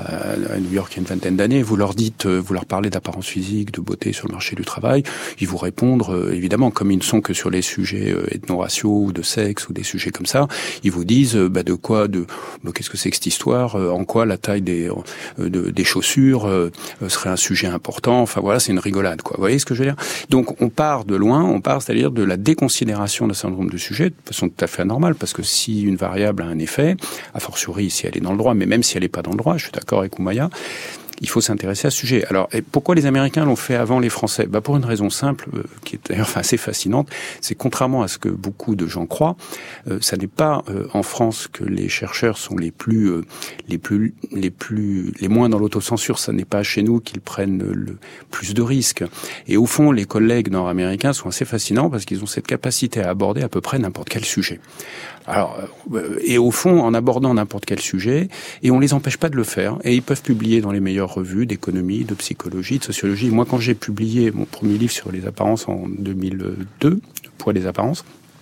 à New York, il y a une vingtaine d'années. Vous leur dites, euh, vous leur parlez d'apparence physique, de beauté sur le marché du travail, ils vous répondent, euh, évidemment, comme ils ne sont que sur les sujets euh, ethno-raciaux ou de sexe ou des sujets comme ça, ils vous disent euh, bah, de quoi, de bah, qu'est-ce que c'est que cette histoire, euh, en quoi la taille des euh, de, des chaussures euh, serait un sujet important. Enfin voilà, c'est une rigolade, quoi. Vous voyez ce que je veux dire ? Donc on part de loin, on part, c'est-à-dire de la déconsidération d'un certain nombre de sujets de façon tout à fait anormale, parce que si une variable a un effet, a fortiori si elle est dans le droit, mais même si elle n'est pas dans le droit, je suis d'accord avec Oumaya, il faut s'intéresser à ce sujet. Alors, et pourquoi les Américains l'ont fait avant les Français ? Bah, pour une raison simple, euh, qui est d'ailleurs enfin, assez fascinante, c'est contrairement à ce que beaucoup de gens croient, euh, ça n'est pas euh, en France que les chercheurs sont les plus, euh, les plus, les plus, les moins dans l'autocensure. Ça n'est pas chez nous qu'ils prennent le plus de risques. Et au fond, les collègues nord-américains sont assez fascinants parce qu'ils ont cette capacité à aborder à peu près n'importe quel sujet. Alors, euh, et au fond, en abordant n'importe quel sujet, et on les empêche pas de le faire, et ils peuvent publier dans les meilleures revues d'économie, de psychologie, de sociologie. Moi, quand j'ai publié mon premier livre sur les apparences en deux mille deux, Le poids des apparences,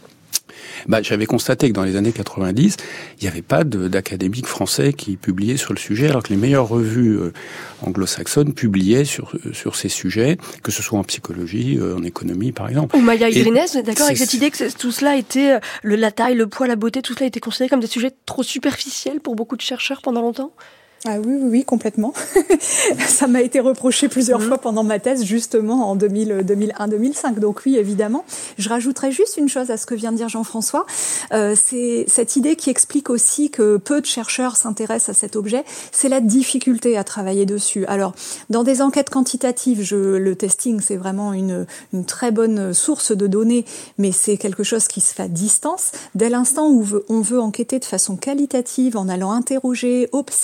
bah, j'avais constaté que dans les années quatre-vingt-dix, il n'y avait pas de, d'académiques français qui publiaient sur le sujet, alors que les meilleures revues euh, anglo-saxonnes publiaient sur sur ces sujets, que ce soit en psychologie, euh, en économie, par exemple. Oumaya Idrines, vous êtes d'accord avec cette idée que tout cela était, le, la taille, le poids, la beauté, tout cela était considéré comme des sujets trop superficiels pour beaucoup de chercheurs pendant longtemps ? Ah oui, oui, oui, complètement. Ça m'a été reproché plusieurs mmh. fois pendant ma thèse, justement, en deux mille, deux mille un, deux mille cinq. Donc oui, évidemment. Je rajouterais juste une chose à ce que vient de dire Jean-François. Euh, c'est cette idée qui explique aussi que peu de chercheurs s'intéressent à cet objet. C'est la difficulté à travailler dessus. Alors, dans des enquêtes quantitatives, je, le testing, c'est vraiment une, une très bonne source de données, mais c'est quelque chose qui se fait à distance. Dès l'instant où on veut enquêter de façon qualitative, en allant interroger, observer des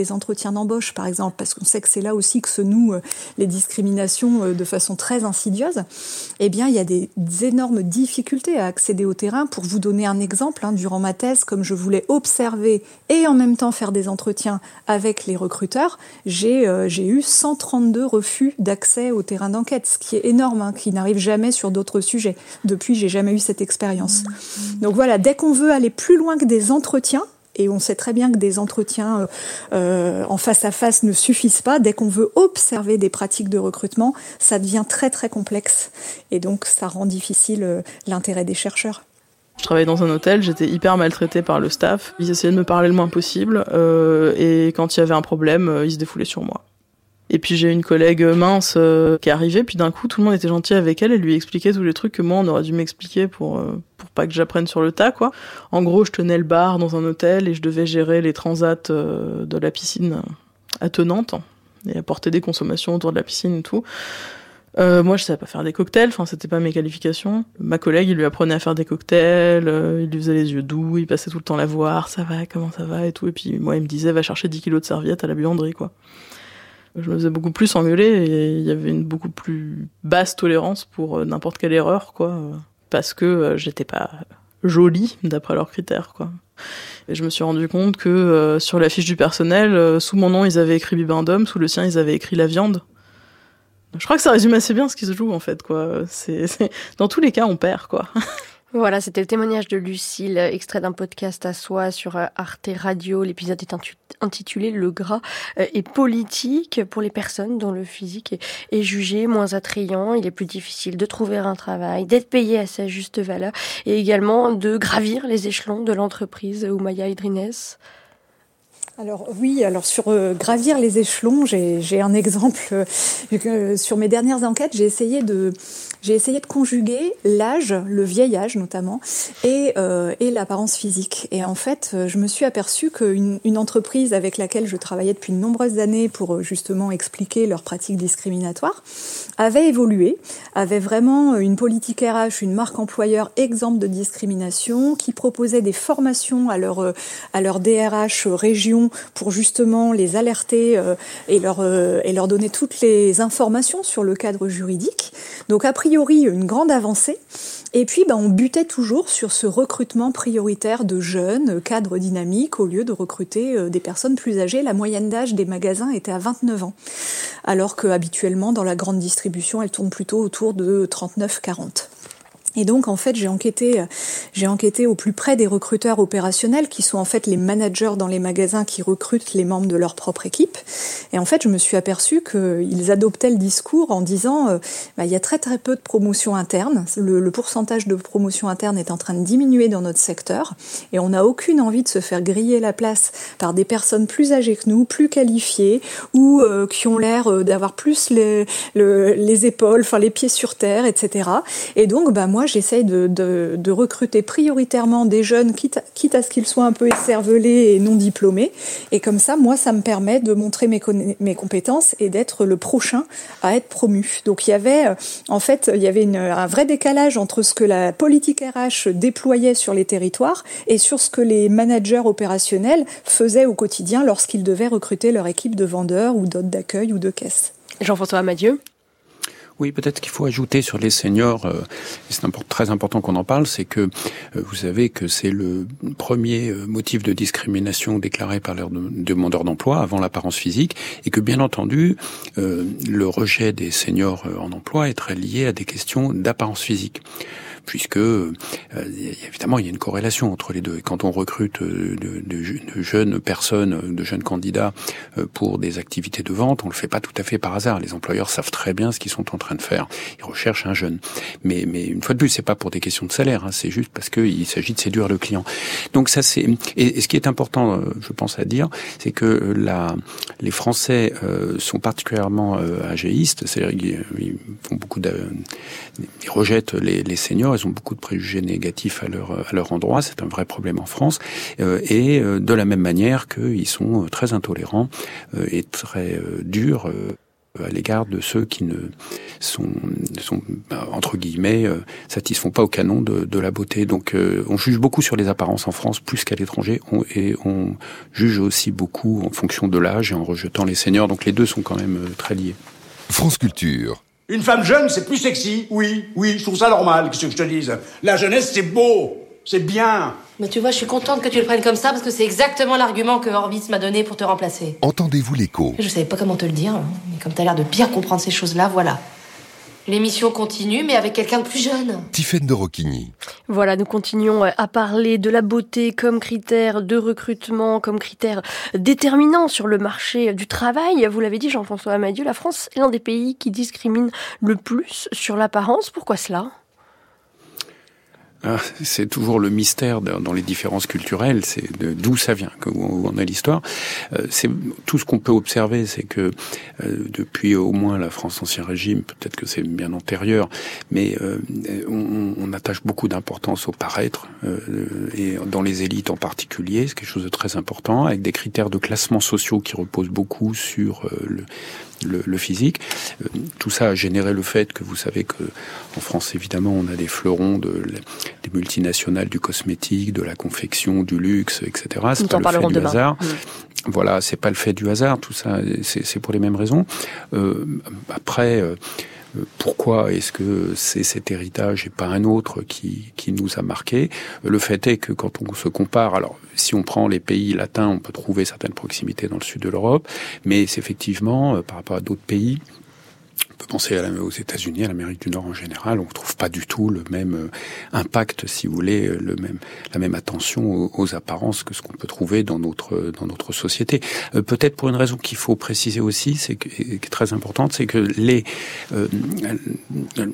des entretiens d'embauche, par exemple, parce qu'on sait que c'est là aussi que se nouent les discriminations de façon très insidieuse, eh bien, il y a des, des énormes difficultés à accéder au terrain. Pour vous donner un exemple, hein, durant ma thèse, comme je voulais observer et en même temps faire des entretiens avec les recruteurs, j'ai, euh, j'ai eu cent trente-deux refus d'accès au terrain d'enquête, ce qui est énorme, hein, qui n'arrive jamais sur d'autres sujets. Depuis, j'ai jamais eu cette expérience. Donc voilà, dès qu'on veut aller plus loin que des entretiens, et on sait très bien que des entretiens euh, en face à face ne suffisent pas, dès qu'on veut observer des pratiques de recrutement, ça devient très très complexe. Et donc ça rend difficile euh, l'intérêt des chercheurs. Je travaillais dans un hôtel, j'étais hyper maltraitée par le staff. Ils essayaient de me parler le moins possible, euh, et quand il y avait un problème, euh, ils se défoulaient sur moi. Et puis j'ai une collègue mince euh, qui est arrivée, puis d'un coup tout le monde était gentil avec elle, elle lui expliquait tous les trucs que moi on aurait dû m'expliquer pour euh, pour pas que j'apprenne sur le tas, quoi. En gros, je tenais le bar dans un hôtel et je devais gérer les transats euh, de la piscine attenante et apporter des consommations autour de la piscine et tout. Euh, moi, je savais pas faire des cocktails, enfin c'était pas mes qualifications. Ma collègue, il lui apprenait à faire des cocktails, euh, il lui faisait les yeux doux, il passait tout le temps la voir, ça va, comment ça va et tout. Et puis moi, il me disait, va chercher dix kilos de serviettes à la buanderie, quoi. Je me faisais beaucoup plus engueuler et il y avait une beaucoup plus basse tolérance pour euh, n'importe quelle erreur, quoi, euh, parce que euh, j'étais pas jolie d'après leurs critères, quoi. Et je me suis rendu compte que euh, sur la fiche du personnel, euh, sous mon nom ils avaient écrit Bibendum, sous le sien ils avaient écrit la viande. Je crois que ça résume assez bien ce qui se joue en fait, quoi. C'est, c'est... Dans tous les cas, on perd, quoi. Voilà, c'était le témoignage de Lucille, extrait d'un podcast à soi sur Arte Radio. L'épisode est intitulé « Le gras est politique » pour les personnes dont le physique est jugé moins attrayant. Il est plus difficile de trouver un travail, d'être payé à sa juste valeur et également de gravir les échelons de l'entreprise. Oumaya Idrines. Alors oui, alors sur euh, gravir les échelons, j'ai, j'ai un exemple. Euh, sur mes dernières enquêtes, j'ai essayé de, j'ai essayé de conjuguer l'âge, le vieil âge notamment, et, euh, et l'apparence physique. Et en fait, je me suis aperçue qu'une une entreprise avec laquelle je travaillais depuis de nombreuses années pour justement expliquer leurs pratiques discriminatoires avait évolué, avait vraiment une politique R H, une marque employeur exempte de discrimination, qui proposait des formations à leur, à leur D R H région pour justement les alerter euh, et, leur, euh, et leur donner toutes les informations sur le cadre juridique. Donc a priori, une grande avancée. Et puis, ben, on butait toujours sur ce recrutement prioritaire de jeunes, cadres dynamiques, au lieu de recruter euh, des personnes plus âgées. La moyenne d'âge des magasins était à vingt-neuf ans, alors qu'habituellement, dans la grande distribution, elle tourne plutôt autour de trente-neuf à quarante. Et donc, en fait, j'ai enquêté, j'ai enquêté au plus près des recruteurs opérationnels, qui sont en fait les managers dans les magasins qui recrutent les membres de leur propre équipe. Et en fait, je me suis aperçue qu'ils adoptaient le discours en disant, euh, bah, il y a très très peu de promotion interne. Le, le pourcentage de promotion interne est en train de diminuer dans notre secteur, et on n'a aucune envie de se faire griller la place par des personnes plus âgées que nous, plus qualifiées, ou euh, qui ont l'air d'avoir plus les, le, les épaules, enfin les pieds sur terre, et cetera. Et donc, bah moi, j'essaye de, de, de recruter prioritairement des jeunes, quitte à, quitte à ce qu'ils soient un peu écervelés et non diplômés. Et comme ça, moi, ça me permet de montrer mes, conna- mes compétences et d'être le prochain à être promu. Donc, il y avait, en fait, il y avait une, un vrai décalage entre ce que la politique R H déployait sur les territoires et sur ce que les managers opérationnels faisaient au quotidien lorsqu'ils devaient recruter leur équipe de vendeurs ou d'hôtes d'accueil ou de caisse. Jean-François Amadieu. Oui, peut-être qu'il faut ajouter sur les seniors, euh, et c'est très important qu'on en parle, c'est que euh, vous savez que c'est le premier euh, motif de discrimination déclaré par leurs demandeurs d'emploi avant l'apparence physique, et que bien entendu, euh, le rejet des seniors euh, en emploi est très lié à des questions d'apparence physique. Puisque euh, évidemment il y a une corrélation entre les deux. Et quand on recrute de, de, de jeunes personnes, de jeunes candidats euh, pour des activités de vente, on le fait pas tout à fait par hasard. Les employeurs savent très bien ce qu'ils sont en train de faire. Ils recherchent un jeune. Mais, mais une fois de plus, c'est pas pour des questions de salaire. Hein, c'est juste parce qu'il s'agit de séduire le client. Donc ça c'est. Et, et ce qui est important, euh, je pense à dire, c'est que la, les Français euh, sont particulièrement euh, agéistes. C'est-à-dire qu'ils ils font beaucoup de, ils rejettent les, les seniors. Ils ont beaucoup de préjugés négatifs à leur, à leur endroit. C'est un vrai problème en France. Euh, et euh, de la même manière qu'ils sont très intolérants euh, et très euh, durs. Euh, à l'égard de ceux qui ne sont, sont entre guillemets, euh, satisfont pas au canon de, de la beauté. Donc euh, on juge beaucoup sur les apparences en France plus qu'à l'étranger, on, et on juge aussi beaucoup en fonction de l'âge et en rejetant les seniors. Donc les deux sont quand même euh, très liés. France Culture. Une femme jeune, c'est plus sexy. Oui, oui, je trouve ça normal, qu'est-ce que je te dise. La jeunesse, c'est beau, c'est bien. Mais tu vois, je suis contente que tu le prennes comme ça, parce que c'est exactement l'argument que Horvitz m'a donné pour te remplacer. Entendez-vous l'écho? Je savais pas comment te le dire, hein, mais comme t'as l'air de bien comprendre ces choses-là, voilà. L'émission continue, mais avec quelqu'un de plus jeune. Tiffaine de Rocchigny. Voilà, nous continuons à parler de la beauté comme critère de recrutement, comme critère déterminant sur le marché du travail. Vous l'avez dit, Jean-François Amadieu, la France est l'un des pays qui discrimine le plus sur l'apparence. Pourquoi cela ? Ah, c'est toujours le mystère dans les différences culturelles, c'est de, d'où ça vient, où en est l'histoire. Euh, c'est tout ce qu'on peut observer, c'est que euh, depuis au moins la France Ancien Régime, peut-être que c'est bien antérieur, mais euh, on, on attache beaucoup d'importance au paraître euh, et dans les élites en particulier, c'est quelque chose de très important, avec des critères de classement sociaux qui reposent beaucoup sur euh, le Le, le physique. Euh, tout ça a généré le fait que vous savez que en France, évidemment, on a des fleurons de, des multinationales du cosmétique, de la confection, du luxe, et cetera. C'est pas le fait du demain. hasard. Mmh. Voilà, c'est pas le fait du hasard. Tout ça, c'est, c'est pour les mêmes raisons. Euh, après. Euh, Pourquoi est-ce que c'est cet héritage et pas un autre qui, qui nous a marqué ? Le fait est que quand on se compare, alors si on prend les pays latins, on peut trouver certaines proximités dans le sud de l'Europe, mais c'est effectivement, par rapport à d'autres pays, on peut penser à la, aux États-Unis, à l'Amérique du Nord en général, on ne trouve pas du tout le même impact, si vous voulez, le même, la même attention aux, aux apparences que ce qu'on peut trouver dans notre, dans notre société. Euh, peut-être pour une raison qu'il faut préciser aussi, c'est que, qui est très importante, c'est que les, euh, euh,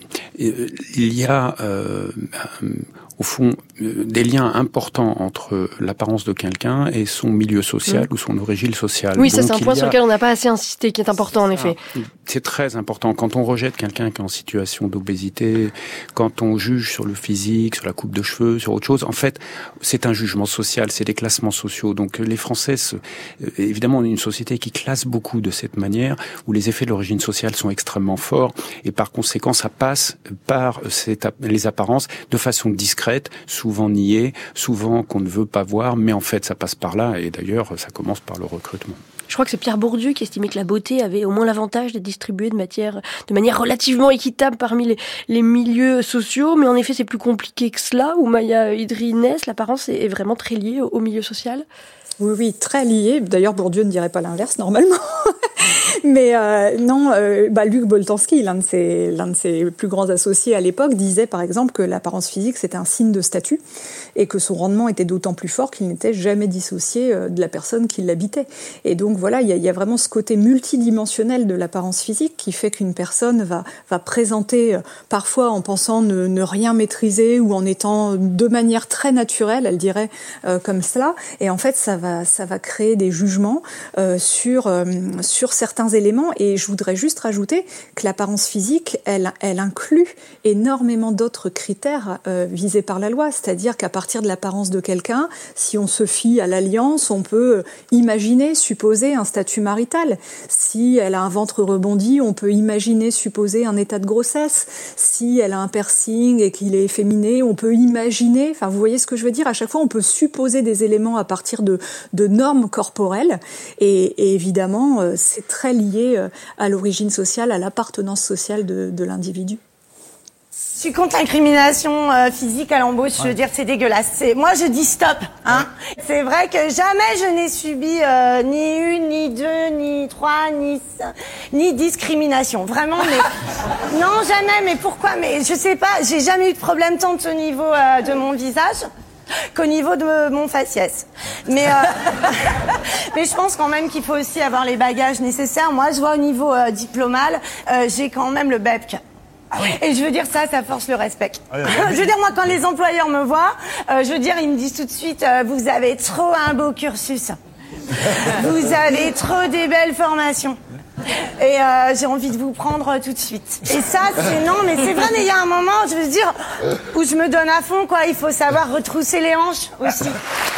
il y a, euh, au fond, des liens importants entre l'apparence de quelqu'un et son milieu social mmh. ou son origine sociale. Oui, ça c'est un point a... sur lequel on n'a pas assez insisté, qui est important en effet. C'est très important. Quand on rejette quelqu'un qui est en situation d'obésité, quand on juge sur le physique, sur la coupe de cheveux, sur autre chose, en fait, c'est un jugement social, c'est des classements sociaux. Donc les Français, évidemment, on est une société qui classe beaucoup de cette manière, où les effets de l'origine sociale sont extrêmement forts, et par conséquent, ça passe par cette, les apparences de façon discrète, souvent niée, souvent qu'on ne veut pas voir, mais en fait, ça passe par là, et d'ailleurs, ça commence par le recrutement. Je crois que c'est Pierre Bourdieu qui estimait que la beauté avait au moins l'avantage d'être distribuée de, matière, de manière relativement équitable parmi les, les milieux sociaux, mais en effet c'est plus compliqué que cela, où Maya Idri-Ness, l'apparence est vraiment très liée au, au milieu social. Oui, oui, très lié. D'ailleurs, Bourdieu ne dirait pas l'inverse, normalement. Mais euh, non, euh, bah, Luc Boltanski, l'un de ses, l'un de ses plus grands associés à l'époque, disait par exemple que l'apparence physique, c'était un signe de statut et que son rendement était d'autant plus fort qu'il n'était jamais dissocié de la personne qui l'habitait. Et donc voilà, il y a, y a vraiment ce côté multidimensionnel de l'apparence physique qui fait qu'une personne va, va présenter, euh, parfois en pensant ne, ne rien maîtriser ou en étant de manière très naturelle, elle dirait euh, comme cela. Et en fait, ça va, ça va créer des jugements euh, sur, euh, sur certains éléments, et je voudrais juste rajouter que l'apparence physique, elle, elle inclut énormément d'autres critères euh, visés par la loi, c'est-à-dire qu'à partir de l'apparence de quelqu'un, si on se fie à l'alliance, on peut imaginer, supposer un statut marital. Si elle a un ventre rebondi, on peut imaginer, supposer un état de grossesse. Si elle a un piercing et qu'il est efféminé, on peut imaginer, enfin vous voyez ce que je veux dire, à chaque fois on peut supposer des éléments à partir de, de normes corporelles, et, et évidemment c'est très lié à l'origine sociale, à l'appartenance sociale de, de l'individu. Je suis contre l'incrimination euh, physique à l'embauche, ouais. Je veux dire, c'est dégueulasse. C'est, moi, je dis stop, hein. Ouais. C'est vrai que jamais je n'ai subi euh, ni une, ni deux, ni trois, ni ni discrimination. Vraiment, mais non, jamais. Mais pourquoi ? Mais je sais pas. J'ai jamais eu de problème tant au niveau euh, de mon visage qu'au niveau de mon faciès. Mais euh, mais je pense quand même qu'il faut aussi avoir les bagages nécessaires. Moi, je vois au niveau euh, diplomal, euh, j'ai quand même le B E P C. Ah oui. Et je veux dire, ça, ça force le respect. Ah oui, oui. Je veux dire, moi, quand les employeurs me voient, euh, je veux dire, ils me disent tout de suite, euh, vous avez trop un beau cursus. Vous avez trop des belles formations. Et euh, j'ai envie de vous prendre tout de suite. Et ça, c'est non, mais c'est vrai, mais il y a un moment, je veux dire, où je me donne à fond, quoi. Il faut savoir retrousser les hanches aussi.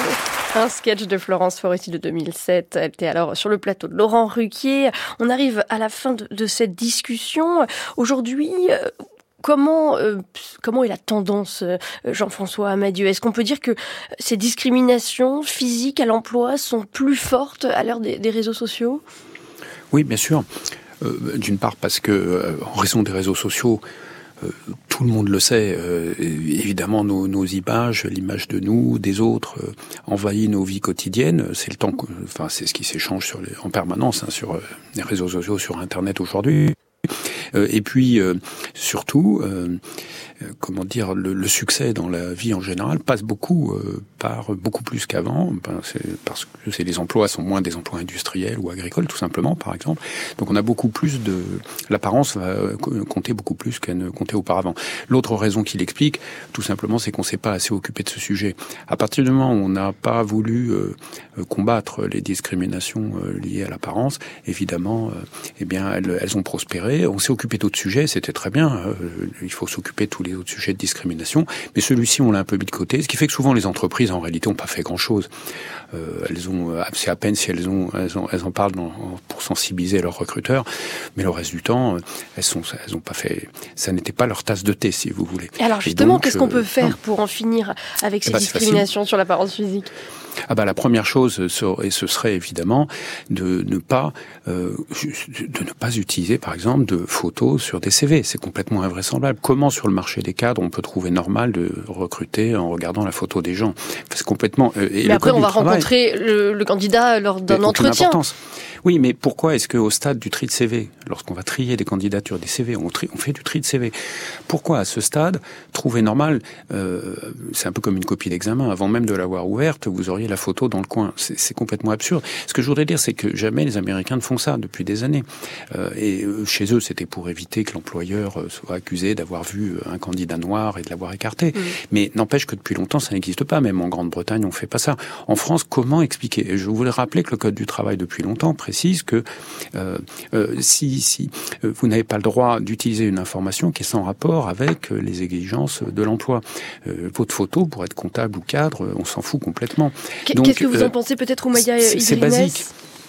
Un sketch de Florence Foresti de deux mille sept. Elle était alors sur le plateau de Laurent Ruquier. On arrive à la fin de, de cette discussion. Aujourd'hui, euh, comment euh, comment est la tendance, euh, Jean-François Amadieu ? Est-ce qu'on peut dire que ces discriminations physiques à l'emploi sont plus fortes à l'heure des, des réseaux sociaux ? Oui, bien sûr. Euh, d'une part parce que, euh, en raison des réseaux sociaux, Euh, tout le monde le sait, euh, évidemment nos, nos images, l'image de nous, des autres, euh, envahit nos vies quotidiennes. C'est le temps, que, enfin c'est ce qui s'échange sur les, en permanence hein, sur euh, les réseaux sociaux, sur Internet aujourd'hui. Euh, et puis euh, surtout, euh, euh, comment dire, le, le succès dans la vie en général passe beaucoup euh, par beaucoup plus qu'avant, ben, c'est parce que c'est, les emplois sont moins des emplois industriels ou agricoles, tout simplement, par exemple. Donc on a beaucoup plus de, l'apparence va compter beaucoup plus qu'elle ne comptait auparavant. L'autre raison qui l'explique, tout simplement, c'est qu'on s'est pas assez occupé de ce sujet. À partir du moment où on n'a pas voulu euh, combattre les discriminations euh, liées à l'apparence, évidemment, euh, eh bien elles, elles ont prospéré. On s'est occupé d'autres sujets, c'était très bien. Euh, il faut s'occuper de tous les autres sujets de discrimination, mais celui-ci on l'a un peu mis de côté, ce qui fait que souvent les entreprises en réalité n'ont pas fait grand-chose. Euh, elles ont, c'est à peine si elles ont, elles, ont, elles en parlent dans, pour sensibiliser leurs recruteurs, mais le reste du temps, elles sont, elles ont pas fait. Ça n'était pas leur tasse de thé, si vous voulez. Alors justement, donc, qu'est-ce qu'on peut faire non. pour en finir avec ces bah, discriminations sur l'apparence physique ? Ah bah la première chose, et ce serait évidemment de ne pas euh, de ne pas utiliser par exemple de photos sur des C V. C'est complètement invraisemblable. Comment sur le marché des cadres on peut trouver normal de recruter en regardant la photo des gens ? C'est complètement. Euh, et mais après on va travail, rencontrer le, le candidat lors d'un entretien. Importance. Oui, mais pourquoi est-ce qu'au stade du tri de C V, lorsqu'on va trier des candidatures, des C V, on, tri, on fait du tri de C V. Pourquoi à ce stade trouver normal euh, c'est un peu comme une copie d'examen. Avant même de l'avoir ouverte, vous auriez la photo dans le coin. C'est, c'est complètement absurde. Ce que je voudrais dire, c'est que jamais les Américains ne font ça depuis des années. Euh, et euh, chez eux, c'était pour éviter que l'employeur euh, soit accusé d'avoir vu un candidat noir et de l'avoir écarté. Mmh. Mais n'empêche que depuis longtemps, ça n'existe pas. Même en Grande-Bretagne, on fait pas ça. En France, comment expliquer ? Et je voulais rappeler que le Code du travail, depuis longtemps, précise que euh, euh, si, si euh, vous n'avez pas le droit d'utiliser une information qui est sans rapport avec euh, les exigences de l'emploi. Euh, votre photo, pour être comptable ou cadre, on s'en fout complètement. Qu- Donc, Qu'est-ce que vous euh, en pensez peut-être, Oumaya Idrines ? C'est basique.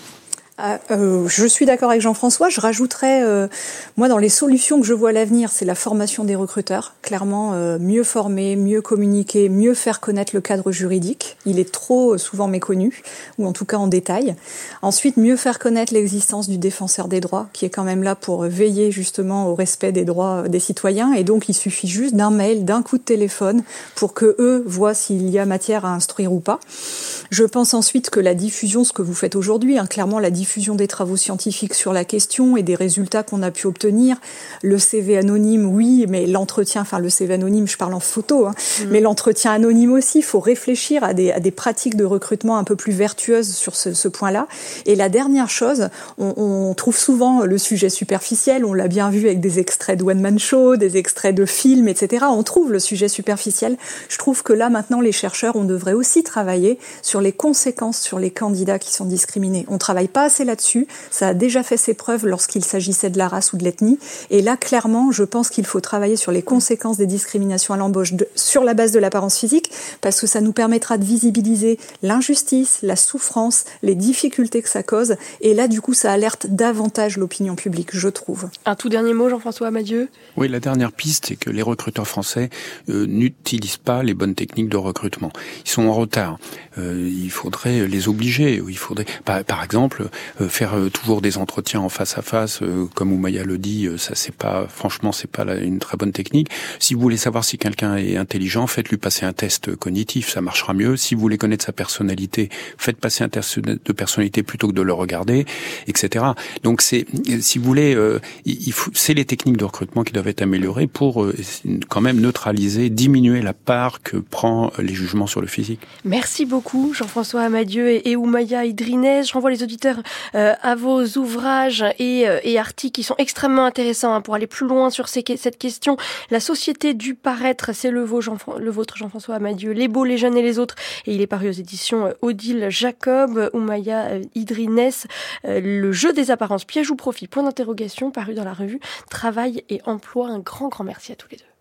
Euh, euh, je suis d'accord avec Jean-François. Je rajouterais, euh, moi, dans les solutions que je vois à l'avenir, c'est la formation des recruteurs. Clairement, euh, mieux former, mieux communiquer, mieux faire connaître le cadre juridique. Il est trop euh, souvent méconnu, ou en tout cas en détail. Ensuite, mieux faire connaître l'existence du défenseur des droits, qui est quand même là pour veiller justement au respect des droits des citoyens. Et donc, il suffit juste d'un mail, d'un coup de téléphone, pour que eux voient s'il y a matière à instruire ou pas. Je pense ensuite que la diffusion, ce que vous faites aujourd'hui, hein, clairement la diffusion des travaux scientifiques sur la question et des résultats qu'on a pu obtenir. Le C V anonyme, oui, mais l'entretien, enfin le C V anonyme, je parle en photo, hein, mmh. mais l'entretien anonyme aussi, il faut réfléchir à des, à des pratiques de recrutement un peu plus vertueuses sur ce, ce point-là. Et la dernière chose, on, on trouve souvent le sujet superficiel, on l'a bien vu avec des extraits de one-man show, des extraits de films, et cetera. On trouve le sujet superficiel. Je trouve que là, maintenant, les chercheurs, on devrait aussi travailler sur les conséquences sur les candidats qui sont discriminés. On travaille pas assez là-dessus. Ça a déjà fait ses preuves lorsqu'il s'agissait de la race ou de l'ethnie. Et là, clairement, je pense qu'il faut travailler sur les conséquences des discriminations à l'embauche de, sur la base de l'apparence physique, parce que ça nous permettra de visibiliser l'injustice, la souffrance, les difficultés que ça cause. Et là, du coup, ça alerte davantage l'opinion publique, je trouve. Un tout dernier mot, Jean-François Amadieu ? Oui, la dernière piste, c'est que les recruteurs français euh, n'utilisent pas les bonnes techniques de recrutement. Ils sont en retard. Euh, il faudrait les obliger. Il faudrait, par, par exemple, euh, faire euh, toujours des entretiens en face à face, euh, comme Oumaya le dit. Euh, ça, c'est pas, franchement, c'est pas la, une très bonne technique. Si vous voulez savoir si quelqu'un est intelligent, faites-lui passer un test cognitif. Ça marchera mieux. Si vous voulez connaître sa personnalité, faites passer un test de personnalité plutôt que de le regarder, et cetera. Donc, c'est, si vous voulez, euh, il faut, c'est les techniques de recrutement qui doivent être améliorées pour euh, quand même neutraliser, diminuer la part que prend les jugements sur le physique. Merci beaucoup, Jean-François Amadieu et, et Oumaya Idrines. Je renvoie les auditeurs euh, à vos ouvrages et, euh, et articles qui sont extrêmement intéressants hein, pour aller plus loin sur ces, cette question. La société du paraître, c'est le, Jean, le vôtre, Jean-François Amadieu. Les beaux, les jeunes et les autres. Et il est paru aux éditions Odile Jacob, Oumaya Idrines. Euh, le jeu des apparences, piège ou profit, point d'interrogation, paru dans la revue Travail et Emploi. Un grand, grand merci à tous les deux.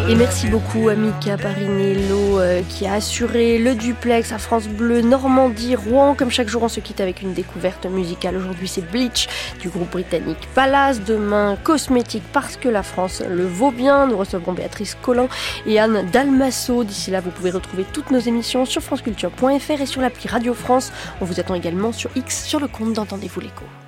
Et merci beaucoup à Mika Parinello euh, qui a assuré le duplex à France Bleu Normandie Rouen. Comme chaque jour, on se quitte avec une découverte musicale. Aujourd'hui, c'est Bleach du groupe britannique Palace. Demain, Cosmétique parce que la France le vaut bien. Nous recevrons Béatrice Collant et Anne Dalmasso. D'ici là, vous pouvez retrouver toutes nos émissions sur franceculture point f r et sur l'appli Radio France. On vous attend également sur X sur le compte d'Entendez-vous l'écho.